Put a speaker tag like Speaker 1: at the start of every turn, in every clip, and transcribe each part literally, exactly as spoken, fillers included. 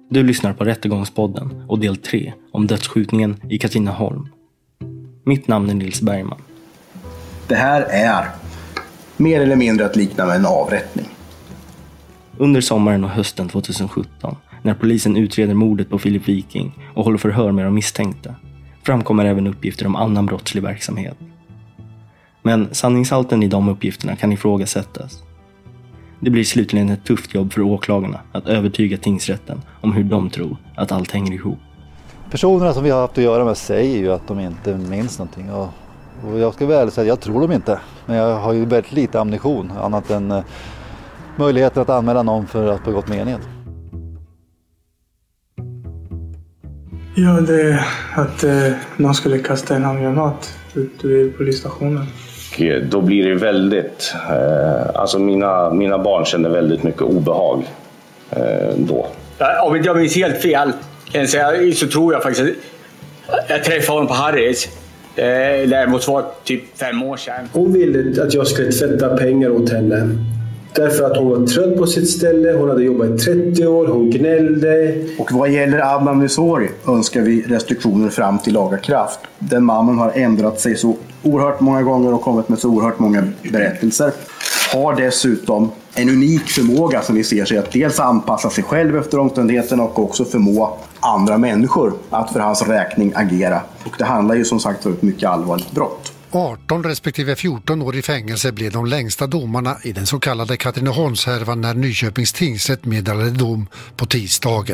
Speaker 1: Du lyssnar på Rättegångspodden och del tre om dödsskjutningen i Katrineholm. Mitt namn är Nils Bergman.
Speaker 2: Det här är mer eller mindre att likna med en avrättning.
Speaker 1: Under sommaren och hösten tjugohundrasjutton, när polisen utreder mordet på Filip Viking och håller förhör med de misstänkta, framkommer även uppgifter om annan brottslig verksamhet. Men sanningshalten i de uppgifterna kan ifrågasättas. Det blir slutligen ett tufft jobb för åklagarna att övertyga tingsrätten om hur de tror att allt hänger ihop.
Speaker 3: Personerna som vi har haft att göra med säger ju att de inte minns någonting. Och, och jag ska väl säga att jag tror dem inte. Men jag har ju väldigt lite ammunition annat än uh, möjligheten att anmäla någon för att begått mened.
Speaker 4: Ja, det är att eh, någon skulle kasta en handgranat ut vid polisstationen.
Speaker 5: Och då blir det väldigt, eh, alltså mina, mina barn känner väldigt mycket obehag eh, då.
Speaker 6: Ja, om jag minns helt fel så tror jag faktiskt att jag träffade honom på Harris. Eh, det måste vara typ fem år sedan.
Speaker 7: Hon ville att jag skulle tvätta pengar åt henne. Därför att hon var trött på sitt ställe, hon hade jobbat i trettio år, hon gnällde.
Speaker 2: Och vad gäller Adnan Misori önskar vi restriktioner fram till laga kraft. Den mannen har ändrat sig så oerhört många gånger och kommit med så oerhört många berättelser. Har dessutom en unik förmåga som vi ser sig att dels anpassa sig själv efter omständigheterna och också förmå andra människor att för hans räkning agera. Och det handlar ju som sagt om ett mycket allvarligt brott.
Speaker 8: arton respektive fjorton år i fängelse blev de längsta domarna i den så kallade Katrineholmshärvan när Nyköpings tingsrätt meddelade dom på tisdagen.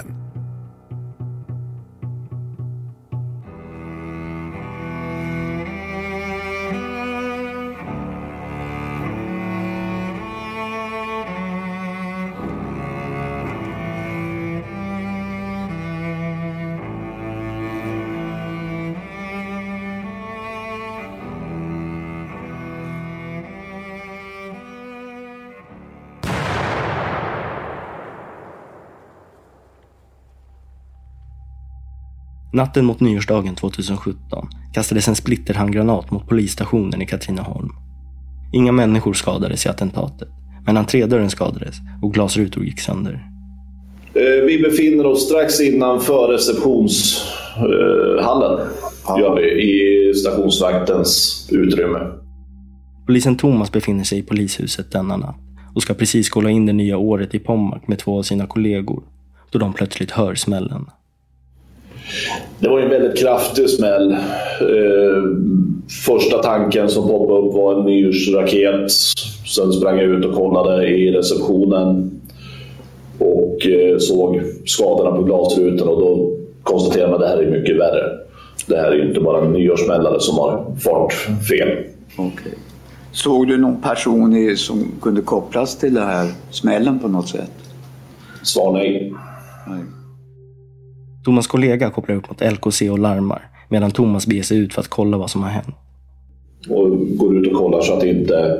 Speaker 1: Natten mot nyårsdagen tjugohundrasjutton kastades en splitterhandgranat mot polisstationen i Katrineholm. Inga människor skadades i attentatet, men entrédörren skadades och glasrutor gick sönder.
Speaker 9: Vi befinner oss strax innanför receptionshallen gör vi, i stationsvaktens utrymme.
Speaker 1: Polisen Thomas befinner sig i polishuset denna natt och ska precis kolla in det nya året i Pommac med två av sina kollegor, då de plötsligt hör smällen.
Speaker 9: Det var en väldigt kraftig smäll. Eh, första tanken som poppade upp var en nyårsraket. Sen sprang jag ut och kollade i receptionen och eh, såg skadorna på glasrutan och då konstaterade man att det här är mycket värre. Det här är ju inte bara en nyårssmällare som har fart fel.
Speaker 10: Okay. Såg du någon person som kunde kopplas till det här smällen på något sätt?
Speaker 9: Svar nej.
Speaker 10: Nej.
Speaker 1: Thomas kollega kopplar upp mot L K C och larmar medan Thomas beger sig ut för att kolla vad som har hänt.
Speaker 9: Och går ut och kollar så att det inte...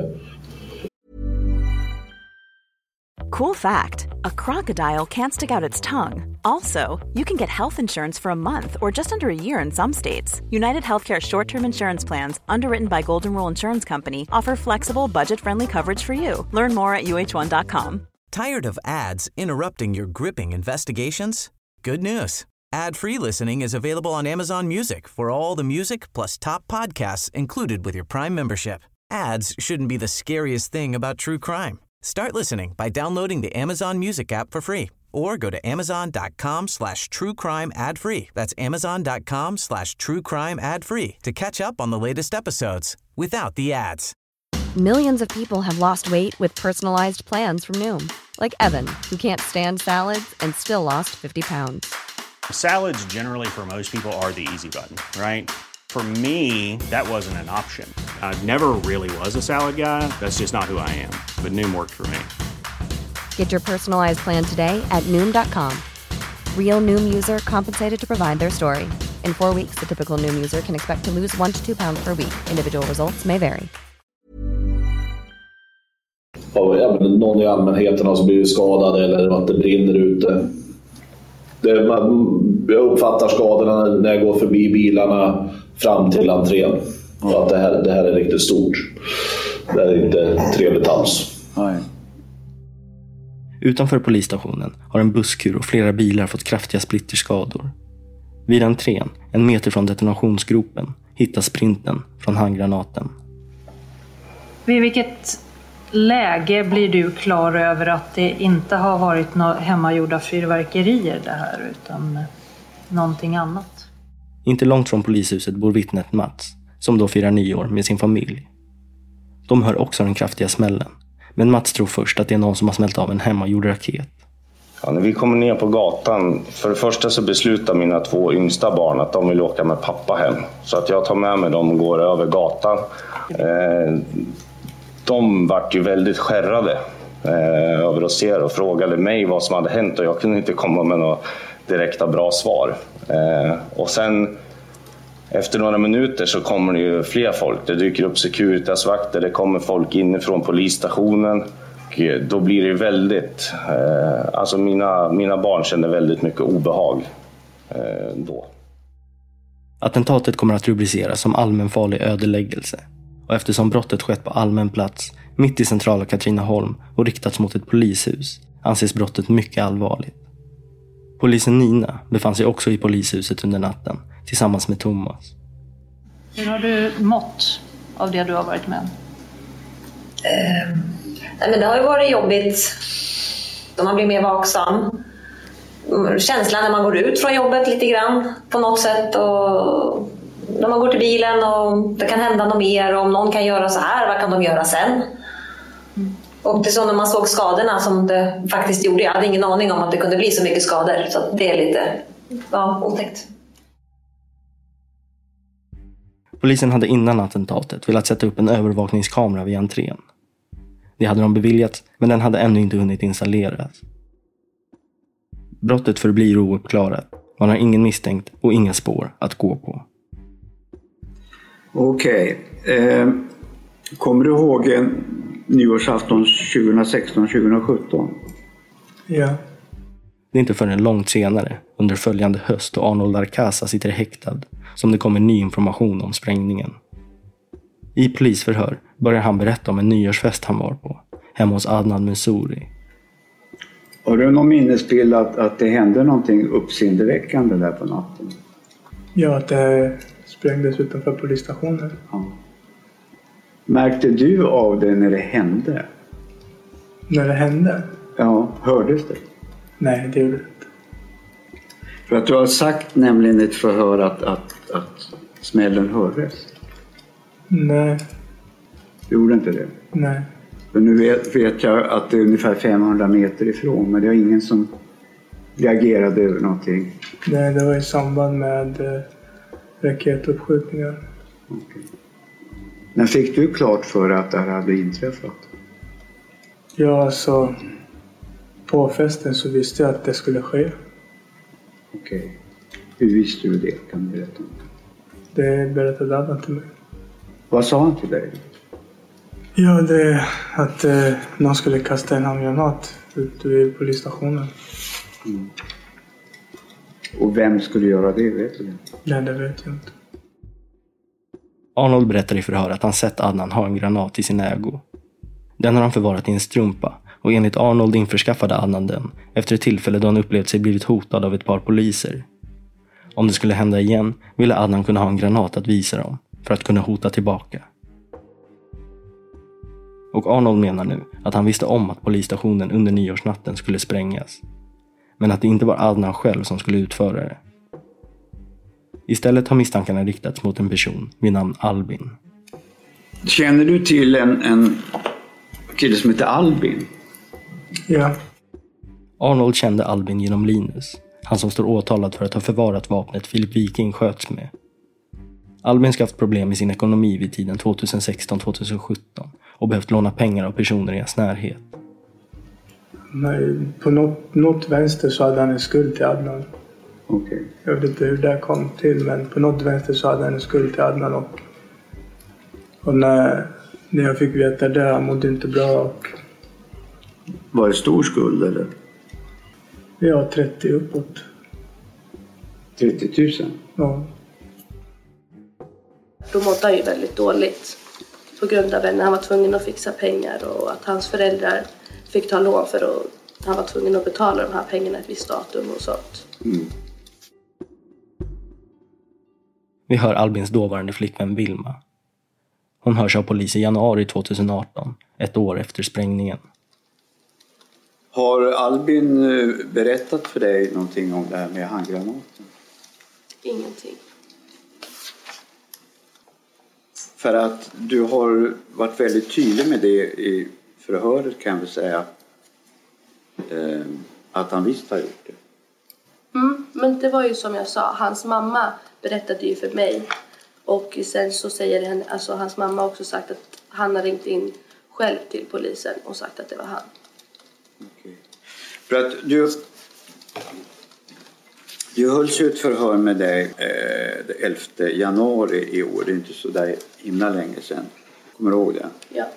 Speaker 11: Cool fact, a crocodile can't stick out its tongue. Also, you can get health insurance for a month or just under a year in some states. United Healthcare short-term insurance plans, underwritten by Golden Rule Insurance Company, offer flexible, budget-friendly coverage for you. Learn more at U H one dot com.
Speaker 12: Tired of ads interrupting your gripping investigations? Good news. Ad-free listening is available on Amazon Music for all the music plus top podcasts included with your Prime membership. Ads shouldn't be the scariest thing about true crime. Start listening by downloading the Amazon Music app for free or go to amazon.com slash true crime ad free. That's amazon.com slash true crime ad free to catch up on the latest episodes without the ads.
Speaker 13: Millions of people have lost weight with personalized plans from Noom. Like Evan, who can't stand salads and still lost fifty pounds.
Speaker 14: Salads generally for most people are the easy button, right? For me, that wasn't an option. I never really was a salad guy. That's just not who I am. But Noom worked for me.
Speaker 13: Get your personalized plan today at Noom dot com. Real Noom user compensated to provide their story. In four weeks, the typical Noom user can expect to lose one to two pounds per week. Individual results may vary.
Speaker 9: Ja, någon i allmänheten har blivit skadad eller att det brinner ute. Det, man, jag uppfattar skadorna när jag går förbi bilarna fram till entrén. Och att det här, det här är riktigt stort. Det är inte trevligt alls.
Speaker 10: Nej.
Speaker 1: Utanför polisstationen har en busskur och flera bilar fått kraftiga splitterskador. Vid entrén, en meter från detonationsgropen, hittas sprinten från handgranaten.
Speaker 15: Vid vilket läge blir du klar över att det inte har varit några hemmagjorda fyrverkerier det här, utan någonting annat?
Speaker 1: Inte långt från polishuset bor vittnet Mats, som då firar nyår med sin familj. De hör också den kraftiga smällen, men Mats tror först att det är någon som har smält av en hemmagjord raket.
Speaker 5: Ja, när vi kommer ner på gatan, för det första så beslutar mina två yngsta barn att de vill åka med pappa hem. Så att jag tar med mig dem och går över gatan. Eh, de vart ju väldigt skärrade eh, över att se och frågade mig vad som hade hänt och jag kunde inte komma med några direkta bra svar. Eh, och sen efter några minuter så kommer det ju fler folk. Det dyker upp Securitas-vakter, det kommer folk inifrån polisstationen. Och då blir det väldigt, eh, alltså mina, mina barn känner väldigt mycket obehag eh, då.
Speaker 1: Attentatet kommer att rubriceras som allmänfarlig ödeläggelse. Och eftersom brottet skett på allmän plats, mitt i centrala Katrineholm och riktats mot ett polishus, anses brottet mycket allvarligt. Polisen Nina befann sig också i polishuset under natten, tillsammans med Thomas.
Speaker 15: Hur har du mått av det du har varit med?
Speaker 16: Uh, nej men det har ju varit jobbigt. Man blir mer vaksam. Känslan när man går ut från jobbet lite grann på något sätt. Och när man går till bilen och det kan hända något mer. Om någon kan göra så här, vad kan de göra sen? Mm. Och det är så när man såg skadorna som det faktiskt gjorde. Jag hade ingen aning om att det kunde bli så mycket skador. Så det är lite ja, otäckt.
Speaker 1: Polisen hade innan attentatet velat sätta upp en övervakningskamera vid entrén. Det hade de beviljat, men den hade ännu inte hunnit installeras. Brottet förblir ouppklarat. Man har ingen misstänkt och inga spår att gå på.
Speaker 10: Okej. Okay. Eh, kommer du ihåg en nyårsafton tjugohundrasexton tjugohundrasjutton?
Speaker 4: Ja.
Speaker 1: Det är inte förrän långt senare, under följande höst då Arnold Arcasa sitter häktad, som det kommer ny information om sprängningen. I polisförhör börjar han berätta om en nyårsfest han var på, hemma hos Adnan Mansouri.
Speaker 10: Har du någon minnesbild att, att det hände någonting uppseendeväckande där på natten?
Speaker 4: Ja, att det sprängdes utanför polisstationen.
Speaker 10: Ja. Märkte du av det när det hände?
Speaker 4: När det hände?
Speaker 10: Ja, hördes det?
Speaker 4: Nej, det gjorde det inte.
Speaker 10: För att du har sagt nämligen i ett förhör att, att, att smällen hördes.
Speaker 4: Nej.
Speaker 10: Du gjorde inte det?
Speaker 4: Nej.
Speaker 10: För nu vet, vet jag att det är ungefär femhundra meter ifrån, men det är ingen som reagerade över någonting.
Speaker 4: Nej, det var i samband med eh, raketuppskjutningar.
Speaker 10: Okay. När fick du klart för att det här hade inträffat?
Speaker 4: Ja, alltså på festen så visste jag att det skulle ske.
Speaker 10: Okej. Okay. Hur visste du det? Kan du berätta om det?
Speaker 4: Det berättade Adnan till mig.
Speaker 10: Vad sa han till dig?
Speaker 4: Ja, det att eh, någon skulle kasta en handgranat ut vid polisstationen.
Speaker 10: Mm. Och vem skulle göra det, vet du det?
Speaker 4: Nej, det vet jag inte.
Speaker 1: Arnold berättar i förhör att han sett Adnan ha en granat i sin ägo. Den har han förvarat i en strumpa och enligt Arnold införskaffade Adnan den efter ett tillfälle då han upplevt sig blivit hotad av ett par poliser. Om det skulle hända igen ville Adnan kunna ha en granat att visa dem för att kunna hota tillbaka. Och Arnold menar nu att han visste om att polisstationen under nyårsnatten skulle sprängas. Men att det inte var Adnan själv som skulle utföra det. Istället har misstankarna riktats mot en person vid namn Albin.
Speaker 10: Känner du till en, en kille som heter Albin?
Speaker 4: Ja.
Speaker 1: Arnold kände Albin genom Linus, han som står åtalad för att ha förvarat vapnet Filip Viking sköts med. Albin ska haft problem med sin ekonomi vid tiden tjugohundrasexton tjugosjutton och behövt låna pengar av personer i hans närhet.
Speaker 4: Nej, på något, något vänster så hade han en skuld till Adnan.
Speaker 10: Okay.
Speaker 4: Jag vet inte hur det kom till, men på något vänster så hade han en skuld till Adnan. Och, och när, när jag fick veta det, han mådde inte bra. Och,
Speaker 10: var det stor skuld eller?
Speaker 4: Ja, trettio uppåt.
Speaker 10: trettio tusen?
Speaker 4: Ja.
Speaker 17: Då mådde han ju väldigt dåligt på grund av att han var tvungen att fixa pengar och att hans föräldrar fick ta lån för att han var tvungen att betala de här pengarna ett visst datum och sånt.
Speaker 10: Mm.
Speaker 1: Vi hör Albins dåvarande flickvän Vilma. Hon hörs av polis i januari tjugoarton, ett år efter sprängningen.
Speaker 10: Har Albin berättat för dig någonting om det här med handgranaten?
Speaker 17: Ingenting.
Speaker 10: För att du har varit väldigt tydlig med det i förhöret, kan vi säga. Eh, att han visst har gjort det.
Speaker 17: Mm, men det var ju som jag sa, hans mamma berättade ju för mig. Och sen så säger henne, alltså hans mamma också sagt att han har ringt in själv till polisen och sagt att det var han.
Speaker 10: Okay. För att du, du hölls ju ett förhör med dig eh, elfte januari i år. Det är inte så där himla länge sedan. Kommer du ihåg det?
Speaker 17: Ja.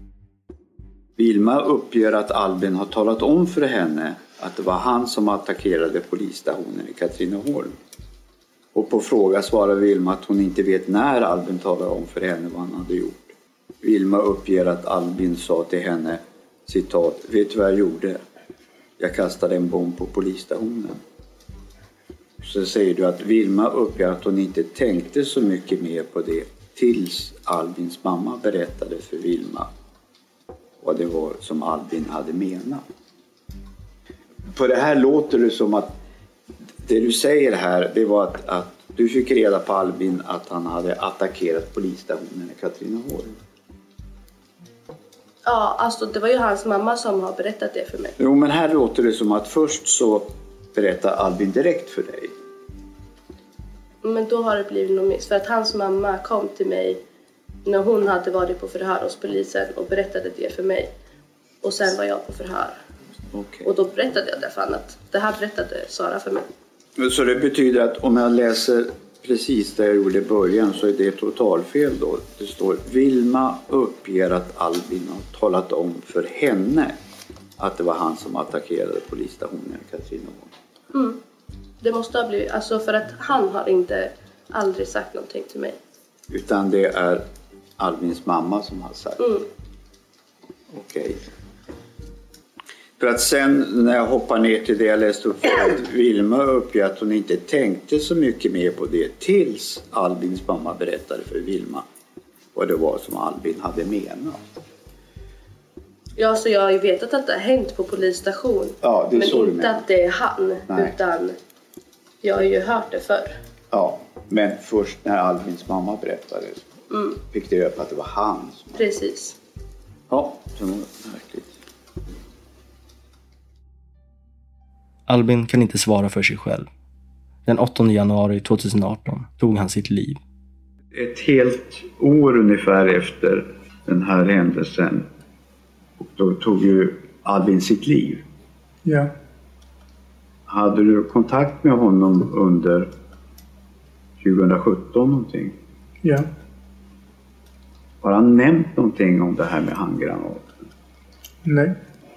Speaker 10: Vilma uppger att Albin har talat om för henne att det var han som attackerade polisstationen i Katrineholm. Och på fråga svarar Vilma att hon inte vet när Albin talade om för henne vad han hade gjort. Vilma uppger att Albin sa till henne, citat, vet du vad jag gjorde? Jag kastade en bomb på polisstationen. Så säger du att Vilma uppger att hon inte tänkte så mycket mer på det tills Albins mamma berättade för Vilma vad det var som Albin hade menat. På det här låter det som att det du säger här, det var att, att du fick reda på Albin att han hade attackerat polisstationen i Katrineholm.
Speaker 17: Ja, alltså det var ju hans mamma som har berättat det för mig.
Speaker 10: Jo, men här låter det som att först så berättar Albin direkt för dig.
Speaker 17: Men då har det blivit något miss. För att hans mamma kom till mig när hon hade varit på förhör hos polisen och berättade det för mig. Och sen var jag på förhör.
Speaker 10: Okay.
Speaker 17: Och då berättade jag därför att det här berättade Sara för mig.
Speaker 10: Så det betyder att om jag läser precis där jag gjorde i början så är det totalfel då. Det står Vilma uppger att Albin har talat om för henne att det var han som attackerade polisstationen i Katrineholm.
Speaker 17: Mm. Det måste ha blivit, alltså för att han har inte aldrig sagt någonting till mig.
Speaker 10: Utan det är Albins mamma som har sagt.
Speaker 17: Mm.
Speaker 10: Okej. Okay. För att sen när jag hoppar ner till det jag läste upp för att Vilma uppger att hon inte tänkte så mycket mer på det tills Albins mamma berättade för Vilma vad det var som Albin hade menat.
Speaker 17: Ja, så jag har ju vetat att det har hänt på polisstation.
Speaker 10: Ja, det är
Speaker 17: men
Speaker 10: så
Speaker 17: inte att det är han. Nej. Utan jag har ju hört det förr.
Speaker 10: Ja, men först när Albins mamma berättade
Speaker 17: mm.
Speaker 10: fick det upp att det var han. Som...
Speaker 17: Precis.
Speaker 10: Ja, det var verkligt.
Speaker 1: Albin kan inte svara för sig själv. Den åttonde januari tjugoarton tog han sitt liv.
Speaker 10: Ett helt år ungefär efter den här händelsen. Och då tog ju Albin sitt liv.
Speaker 4: Ja.
Speaker 10: Hade du kontakt med honom under tjugosjutton någonting?
Speaker 4: Ja.
Speaker 10: Har han nämnt någonting om det här med handgranaten?
Speaker 4: Nej.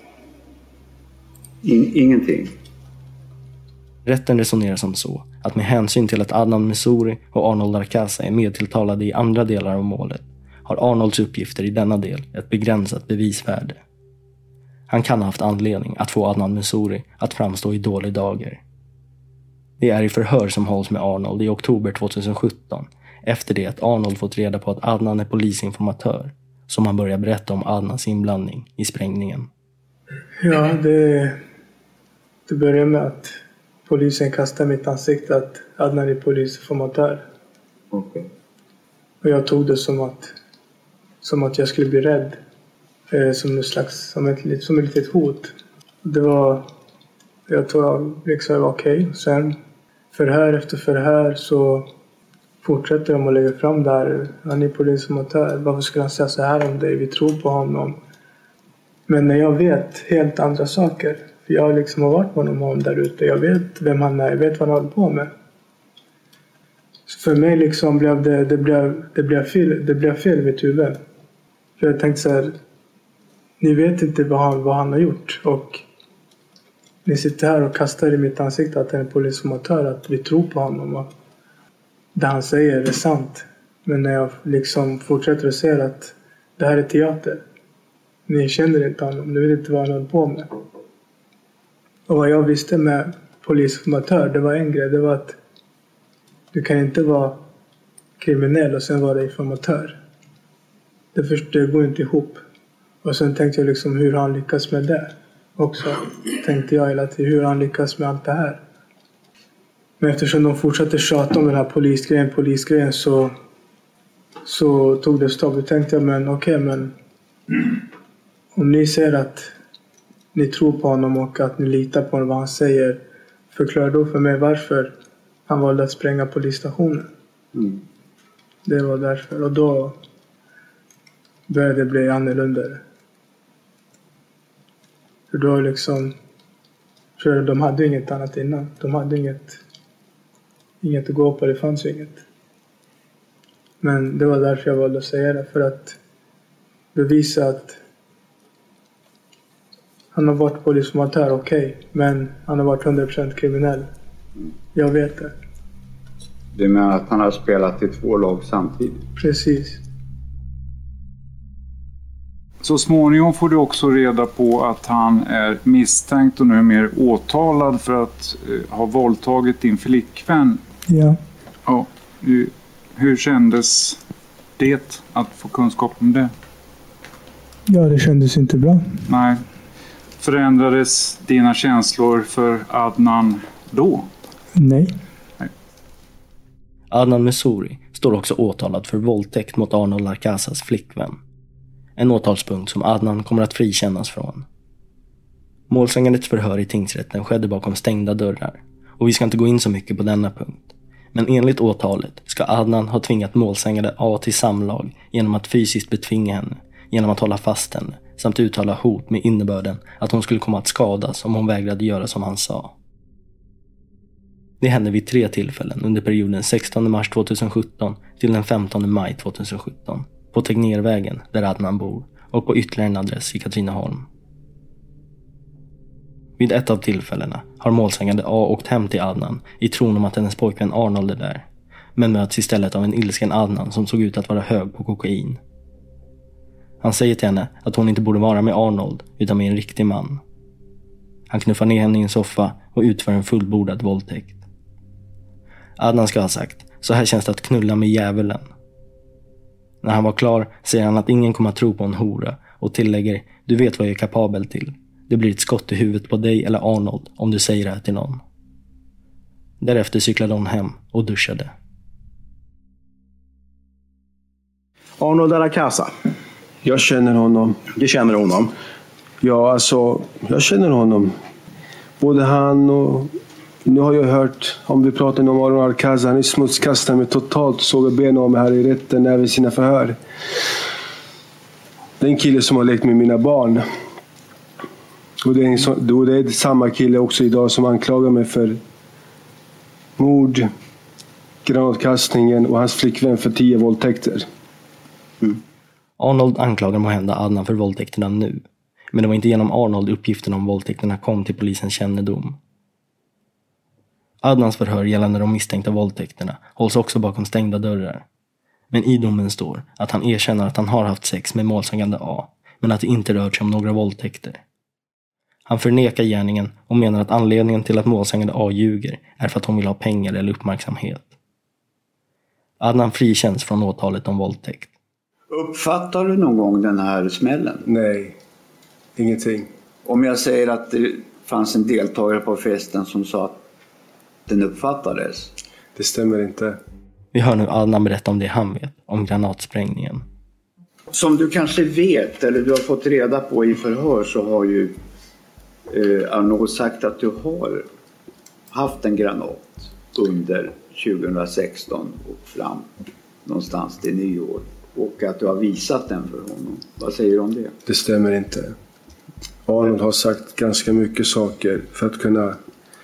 Speaker 10: In, ingenting?
Speaker 1: Rätten resonerar som så att med hänsyn till att Adnan Messouri och Arnold Arkaza är medtilltalade i andra delar av målet har Arnolds uppgifter i denna del ett begränsat bevisvärde. Han kan ha haft anledning att få Adnan Messouri att framstå i dålig dager. Det är i förhör som hålls med Arnold i oktober tjugosjutton efter det att Arnold fått reda på att Adnan är polisinformatör som han börjar berätta om Adnans inblandning i sprängningen.
Speaker 4: Ja, det, det börjar med att polisen kastar mitt ansikte att Adnan är polisinformatör.
Speaker 10: Okay.
Speaker 4: Och jag tog det som att, som att jag skulle bli rädd. Eh, som en slags, som ett, som ett litet hot. Det var, jag tror liksom jag var okej. Okay. Sen förhör efter förhör så fortsätter de att lägga fram där. Han är polisinformatör. Varför skulle han säga så här om dig? Vi tror på honom. Men när jag vet helt andra saker. För jag liksom har varit med honom där ute. Jag vet vem han är. Jag vet vad han håller på med. Så för mig liksom blev det, det, blev, det, blev fel, det blev fel i mitt huvud. För jag tänkte så här. Ni vet inte vad han, vad han har gjort. Och ni sitter här och kastar i mitt ansikte att han är polisinformatör. Att vi tror på honom. Och det han säger är sant. Men när jag liksom fortsätter att säga att det här är teater. Ni känner inte honom. Ni vet inte vad han håller på med. Och vad jag visste med polisinformatör, det var en grej. Det var att du kan inte vara kriminell och sen vara informatör. Det, först, det går inte ihop. Och sen tänkte jag liksom hur han lyckas med det. Också tänkte jag hela tiden hur han lyckas med allt det här. Men eftersom de fortsatte tjata om den här polisgrejen, polisgrejen så, så tog det stopp. Då tänkte jag, men okej, okay, men om ni säger att ni tror på honom och att ni litar på vad han säger, förklara då för mig varför han valde att spränga polisstationen. Mm. Det var därför. Och då började det bli annorlunda. För då liksom, för de hade inget annat innan. De hade inget, inget att gå på, det fanns inget. Men det var därför jag valde att säga det. För att bevisa att han har varit polisinformatör, okej. Okay, men han har varit hundra procent kriminell. Jag vet det.
Speaker 10: Du menar att han har spelat i två lag samtidigt?
Speaker 4: Precis.
Speaker 18: Så småningom får du också reda på att han är misstänkt och nu är mer åtalad för att eh, ha våldtagit din flickvän.
Speaker 4: Ja.
Speaker 18: Ja. Hur, hur kändes det att få kunskap om det?
Speaker 4: Ja, det kändes inte bra.
Speaker 18: Nej. Förändrades dina känslor för Adnan då?
Speaker 4: Nej.
Speaker 18: Nej.
Speaker 1: Adnan Messouri står också åtalad för våldtäkt mot Arnold Arcazas flickvän. En åtalspunkt som Adnan kommer att frikännas från. Målsägandets förhör i tingsrätten skedde bakom stängda dörrar och vi ska inte gå in så mycket på denna punkt. Men enligt åtalet ska Adnan ha tvingat målsägande A till samlag genom att fysiskt betvinga henne, genom att hålla fast henne samt uttala hot med innebörden att hon skulle komma att skadas om hon vägrade göra som han sa. Det hände vid tre tillfällen under perioden sextonde mars tjugohundrasjutton till den femtonde maj tjugohundrasjutton på Tegnérvägen där Adnan bor och på ytterligare en adress i Katrineholm. Vid ett av tillfällena har målsägande A åkt hem till Adnan i tron om att hennes pojkvän Arnold är där, men möts istället av en ilsken Adnan som såg ut att vara hög på kokain. Han säger till henne att hon inte borde vara med Arnold utan med en riktig man. Han knuffar ner henne i en soffa och utför en fullbordad våldtäkt. Adnan ska ha sagt, så här känns det att knulla med djävulen. När han var klar säger han att ingen kommer att tro på en hora och tillägger, du vet vad jag är kapabel till. Det blir ett skott i huvudet på dig eller Arnold om du säger det här till någon. Därefter cyklade hon hem och duschade.
Speaker 2: Arnold Arcaza.
Speaker 7: Jag känner honom.
Speaker 2: Du känner honom?
Speaker 7: Ja, alltså, jag känner honom. Både han och... Nu har jag hört, om vi pratar om Arnold Arcaza, han är smutskastad med totalt såg benen om här i rätten även sina förhör. Det är en kille som har lekt med mina barn. Och det är, en så, då det är samma kille också idag som anklagar mig för mord, granatkastningen och hans flickvän för tio våldtäkter.
Speaker 1: Mm. Arnold anklagar måhända Adnan för våldtäkterna nu. Men det var inte genom Arnold uppgiften om våldtäkterna kom till polisens kännedom. Adnans förhör gällande de misstänkta våldtäkterna hålls också bakom stängda dörrar. Men i domen står att han erkänner att han har haft sex med målsägande A, men att det inte rör sig om några våldtäkter. Han förnekar gärningen och menar att anledningen till att målsägande A ljuger är för att hon vill ha pengar eller uppmärksamhet. Adnan frikänns från åtalet om våldtäkt.
Speaker 10: Uppfattar du någon gång den här smällen?
Speaker 7: Nej, ingenting.
Speaker 10: Om jag säger att det fanns en deltagare på festen som sa att den uppfattades?
Speaker 7: Det stämmer inte.
Speaker 1: Vi hör nu Adnan berätta om det han vet, om granatsprängningen.
Speaker 10: Som du kanske vet, eller du har fått reda på i förhör, så har ju eh, Arnold sagt att du har haft en granat under tjugohundrasexton och fram någonstans till nyår. Och att du har visat den för honom. Vad säger du om det?
Speaker 7: Det stämmer inte. Arnold har sagt ganska mycket saker för att kunna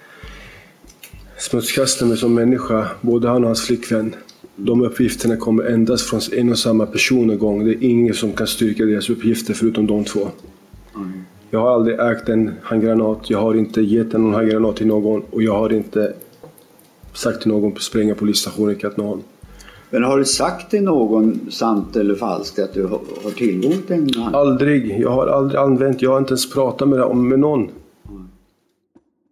Speaker 7: smutskasta mig som människa, både han och hans flickvän. De uppgifterna kommer endast från en och samma person en gång. Det är ingen som kan styrka deras uppgifter förutom de två. Mm. Jag har aldrig ägt en handgranat. Jag har inte gett en handgranat till någon. Och jag har inte sagt till någon på spränga polisstationen i Katrineholm.
Speaker 10: Men har du sagt till någon, sant eller falskt, att du har tillgång till en hand?
Speaker 7: Aldrig. Jag har aldrig använt, jag har inte ens pratat med, om med någon.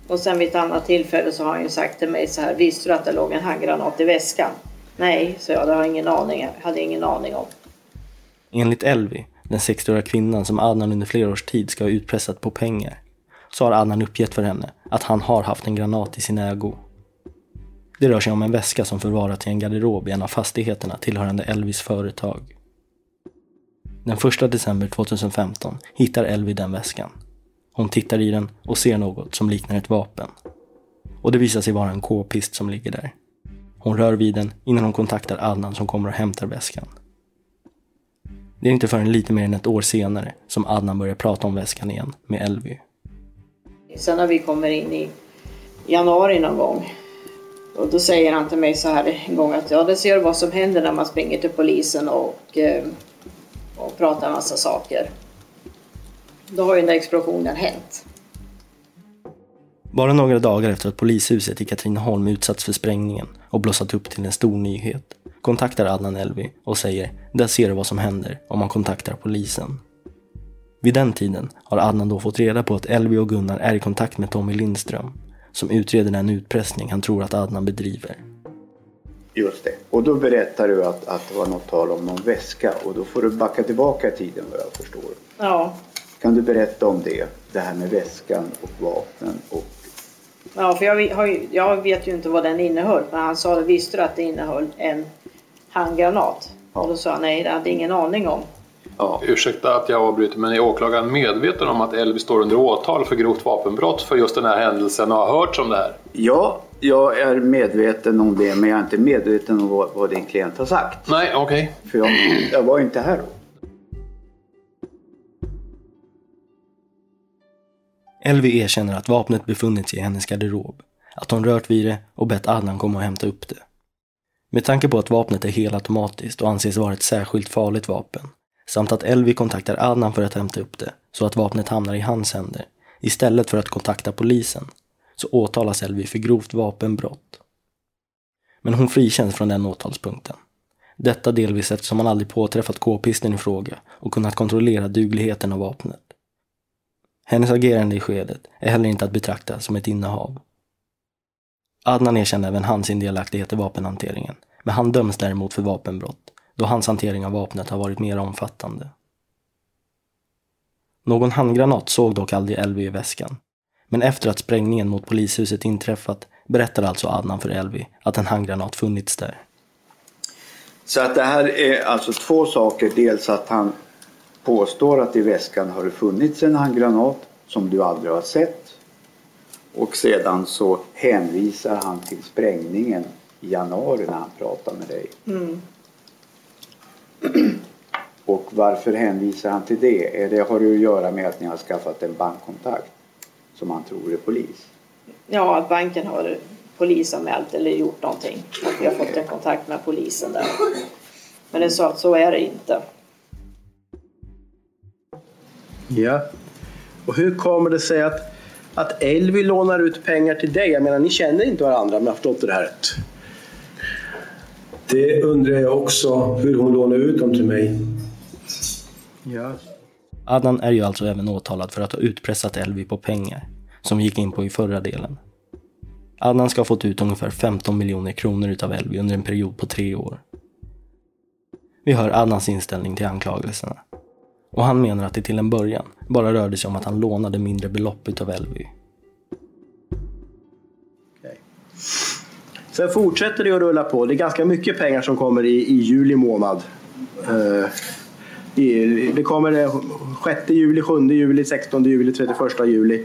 Speaker 19: Och sen vid ett annat tillfälle så har han ju sagt till mig så här: visste du att det låg en handgranat i väskan? Nej, så jag, det har ingen aning, jag hade ingen aning om.
Speaker 1: Enligt Elvi, den sextioåriga kvinnan som Adnan under flera års tid ska ha utpressat på pengar, så har Adnan uppgett för henne att han har haft en granat i sin ägo. Det rör sig om en väska som förvarat i en garderob i en av fastigheterna tillhörande Elvis företag. Den första december tjugohundrafemton hittar Elvi den väskan. Hon tittar i den och ser något som liknar ett vapen. Och det visar sig vara en k-pist som ligger där. Hon rör vid den innan hon kontaktar Adnan som kommer och hämtar väskan. Det är inte förrän lite mer än ett år senare som Adnan börjar prata om väskan igen med Elvi.
Speaker 19: Sen när vi kommer in i januari någon gång, och då säger han till mig så här en gång att ja, det ser vad som händer när man springer till polisen och, och pratar en massa saker. Då har ju den där explosionen hänt.
Speaker 1: Bara några dagar efter att polishuset i Katrineholm utsatts för sprängningen och blossat upp till en stor nyhet kontaktar Adnan Elvi och säger: där ser du vad som händer om man kontaktar polisen. Vid den tiden har Adnan då fått reda på att Elvi och Gunnar är i kontakt med Tommy Lindström som utreder den utpressning han tror att Adnan bedriver.
Speaker 10: Just det. Och då berättar du att, att det var något tal om någon väska, och då får du backa tillbaka i tiden vad jag förstår.
Speaker 19: Ja.
Speaker 10: Kan du berätta om det? Det här med väskan och vapnen och...
Speaker 19: Ja, för jag, har ju, jag vet ju inte vad den innehöll, men han sa, visste du att det innehöll en handgranat? Ja. Och då sa han nej, det hade ingen aning om.
Speaker 20: Ja. Ursäkta att jag avbryter, men är åklagaren medveten om att Elvi står under åtal för grovt vapenbrott för just den här händelsen och har hört om det här?
Speaker 10: Ja, jag är medveten om det, men jag är inte medveten om vad, vad din klient har sagt.
Speaker 20: Nej, okej. Okay.
Speaker 10: För jag, jag var inte här då.
Speaker 1: Elvi erkänner att vapnet befunnit sig i hennes garderob, att hon rört vid det och bett Adnan komma och hämta upp det. Med tanke på att vapnet är helautomatiskt och anses vara ett särskilt farligt vapen, samt att Elvi kontaktar Adnan för att hämta upp det så att vapnet hamnar i hans händer istället för att kontakta polisen, så åtalas Elvi för grovt vapenbrott. Men hon frikänns från den åtalspunkten. Detta delvis eftersom man aldrig påträffat k-pisten i fråga och kunnat kontrollera dugligheten av vapnet. Hennes agerande i skedet är heller inte att betrakta som ett innehav. Adnan erkänner även hans delaktighet i vapenhanteringen, men han döms däremot för vapenbrott, då hans hantering av vapnet har varit mer omfattande. Någon handgranat såg dock aldrig Elvi i väskan, men efter att sprängningen mot polishuset inträffat berättar alltså Adnan för Elvi att en handgranat funnits där.
Speaker 10: Så att det här är alltså två saker, dels att han påstår att i väskan har det funnits en handgranat som du aldrig har sett. Och sedan så hänvisar han till sprängningen i januari när han pratar med dig.
Speaker 19: Mm.
Speaker 10: Och varför hänvisar han till det? Det har det att göra med att ni har skaffat en bankkontakt som han tror är polis.
Speaker 19: Ja, att banken har polisanmält eller gjort någonting. Att vi har fått en kontakt med polisen där. Men det är så att så är det inte.
Speaker 2: Ja. Och hur kommer det sig att, att Elvi lånar ut pengar till dig? Jag menar, ni känner inte varandra, om jag har förstått det här rätt.
Speaker 7: Det undrar jag också, hur hon lånar ut dem till mig.
Speaker 2: Ja.
Speaker 1: Adnan är ju alltså även åtalad för att ha utpressat Elvi på pengar, som vi gick in på i förra delen. Adnan ska ha fått ut ungefär femton miljoner kronor utav Elvi under en period på tre år. Vi hör Adnans inställning till anklagelserna. Och han menar att det till en början bara rörde sig om att han lånade mindre belopp utav Elvi.
Speaker 2: Okay. Sen fortsätter det att rulla på. Det är ganska mycket pengar som kommer i, i juli månad. Uh, i, det kommer sjätte juli, sjunde juli, sextonde juli, trettioförsta juli.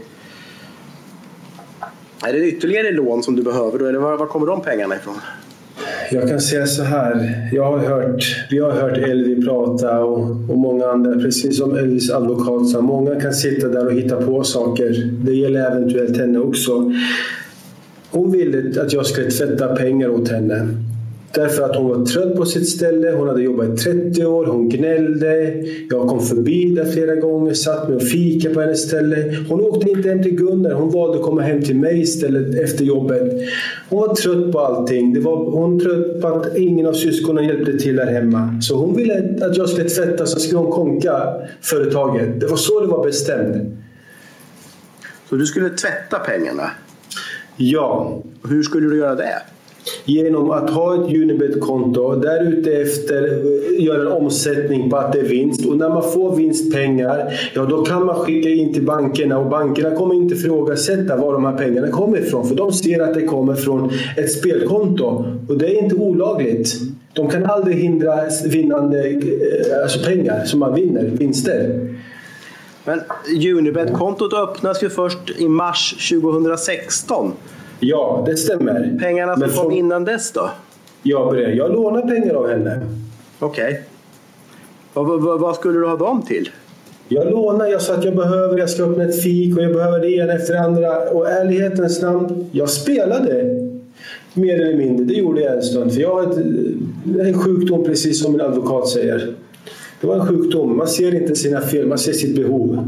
Speaker 2: Är det ytterligare lån som du behöver då? Eller var, var kommer de pengarna ifrån?
Speaker 7: Jag kan säga så här, jag har hört, vi har hört Elvi prata och, och många andra, precis som Elvis advokat sa, många kan sitta där och hitta på saker. Det gäller eventuellt henne också. Hon ville att jag skulle tvätta pengar åt henne. Därför att hon var trött på sitt ställe, hon hade jobbat i trettio år, hon gnällde. Jag kom förbi där flera gånger, satt med och fika på hennes ställe. Hon åkte inte hem till Gunnar, hon valde att komma hem till mig istället efter jobbet. Hon var trött på allting. Det var, hon var trött på att ingen av syskonen hjälpte till där hemma. Så hon ville att jag skulle tvätta, så skulle hon konka företaget. Det var så det var bestämt.
Speaker 2: Så du skulle tvätta pengarna?
Speaker 7: Ja.
Speaker 2: Hur skulle du göra det?
Speaker 7: Genom att ha ett Unibet-konto där ute efter göra en omsättning på att det är vinst. Och när man får vinstpengar, ja då kan man skicka in till bankerna. Och bankerna kommer inte ifrågasätta var de här pengarna kommer ifrån. För de ser att det kommer från ett spelkonto. Och det är inte olagligt. De kan aldrig hindra vinnande alltså pengar som man vinner, vinster.
Speaker 2: Men Unibet-kontot öppnas ju först i mars tjugohundrasexton.
Speaker 7: Ja, det stämmer.
Speaker 2: Pengarna som
Speaker 7: Men
Speaker 2: kom
Speaker 7: för...
Speaker 2: innan dess då?
Speaker 7: Ja, jag lånar pengar av henne.
Speaker 2: Okej. Okay. Vad, vad, vad skulle du ha dem till?
Speaker 7: Jag lånar, jag sa att jag behöver, jag ska öppna ett fik och jag behöver det ena efter det andra. Och ärlighetens namn, jag spelade mer eller mindre. Det gjorde jag en stund. För jag har ett, en sjukdom precis som min advokat säger. Det var en sjukdom. Man ser inte sina fel, man ser sitt behov.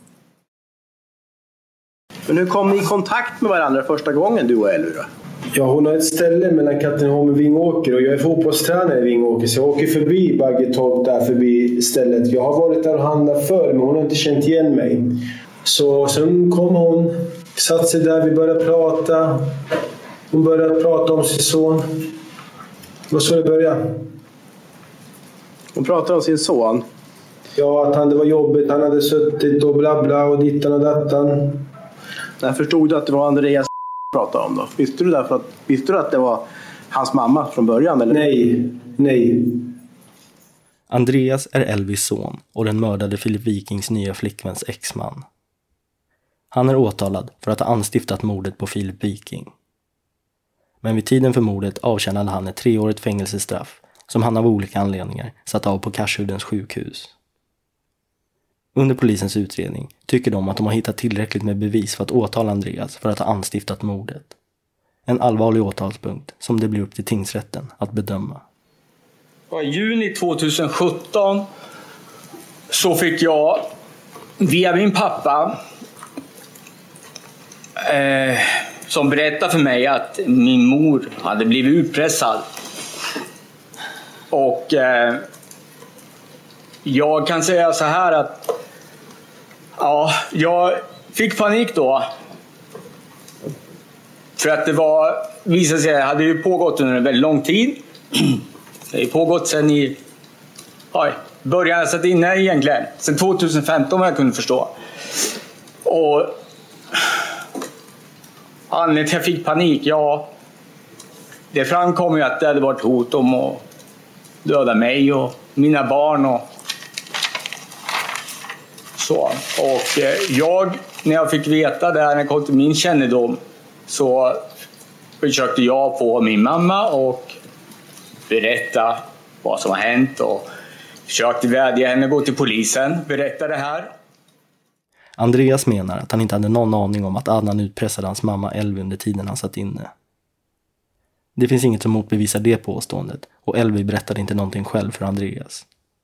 Speaker 2: Men hur kom ni i kontakt med varandra första gången, du och Elvy då?
Speaker 7: Ja, hon har ett ställe mellan Katrineholm och Vingåker och jag är fotbollstränare i Vingåker så jag åker förbi Baggetorp där förbi stället. Jag har varit där och handlat förr men hon har inte känt igen mig. Så sen kom hon, satt sig där, vi började prata. Hon började prata om sin son. Vad så det började?
Speaker 2: Hon pratade om sin son?
Speaker 7: Ja, att han, det var jobbigt, han hade suttit och bla bla och dittan och dattan.
Speaker 2: Jag förstod du att det var Andreas pratade om då? Visste du, därför att, visste du att det var hans mamma från början? Eller?
Speaker 7: Nej, nej.
Speaker 1: Andreas är Elvis son och den mördade Filip Wikings nya flickväns exman. Han är åtalad för att ha anstiftat mordet på Filip Wiking. Men vid tiden för mordet avtjänade han ett treårigt fängelsestraff som han av olika anledningar satt av på Karshudens sjukhus. Under polisens utredning tycker de att de har hittat tillräckligt med bevis för att åtala Andreas för att ha anstiftat mordet. En allvarlig åtalspunkt som det blir upp till tingsrätten att bedöma.
Speaker 6: I juni tjugohundrasjutton så fick jag via min pappa eh, som berättade för mig att min mor hade blivit utpressad. Och eh, jag kan säga så här att ja, jag fick panik då. För att det var, visade sig, hade ju pågått under en väldigt lång tid. Det har ju pågått sedan i oj, början satt inne egentligen. Sen tjugohundrafemton vad jag kunde förstå. Och anledningen till att jag fick panik, ja, det framkom ju att det hade varit hot om att döda mig och mina barn och så. Och jag, när jag fick veta det här, när jag kom till min kännedom, så försökte jag få min mamma och berätta vad som har hänt och försökte vädja henne gå till polisen, berätta det här.
Speaker 1: Andreas menar att han inte hade någon aning om att Adnan utpressade hans mamma Elvy under tiden han satt inne. Det finns inget som motbevisar det påståendet och Elvy berättade inte någonting själv för Andreas.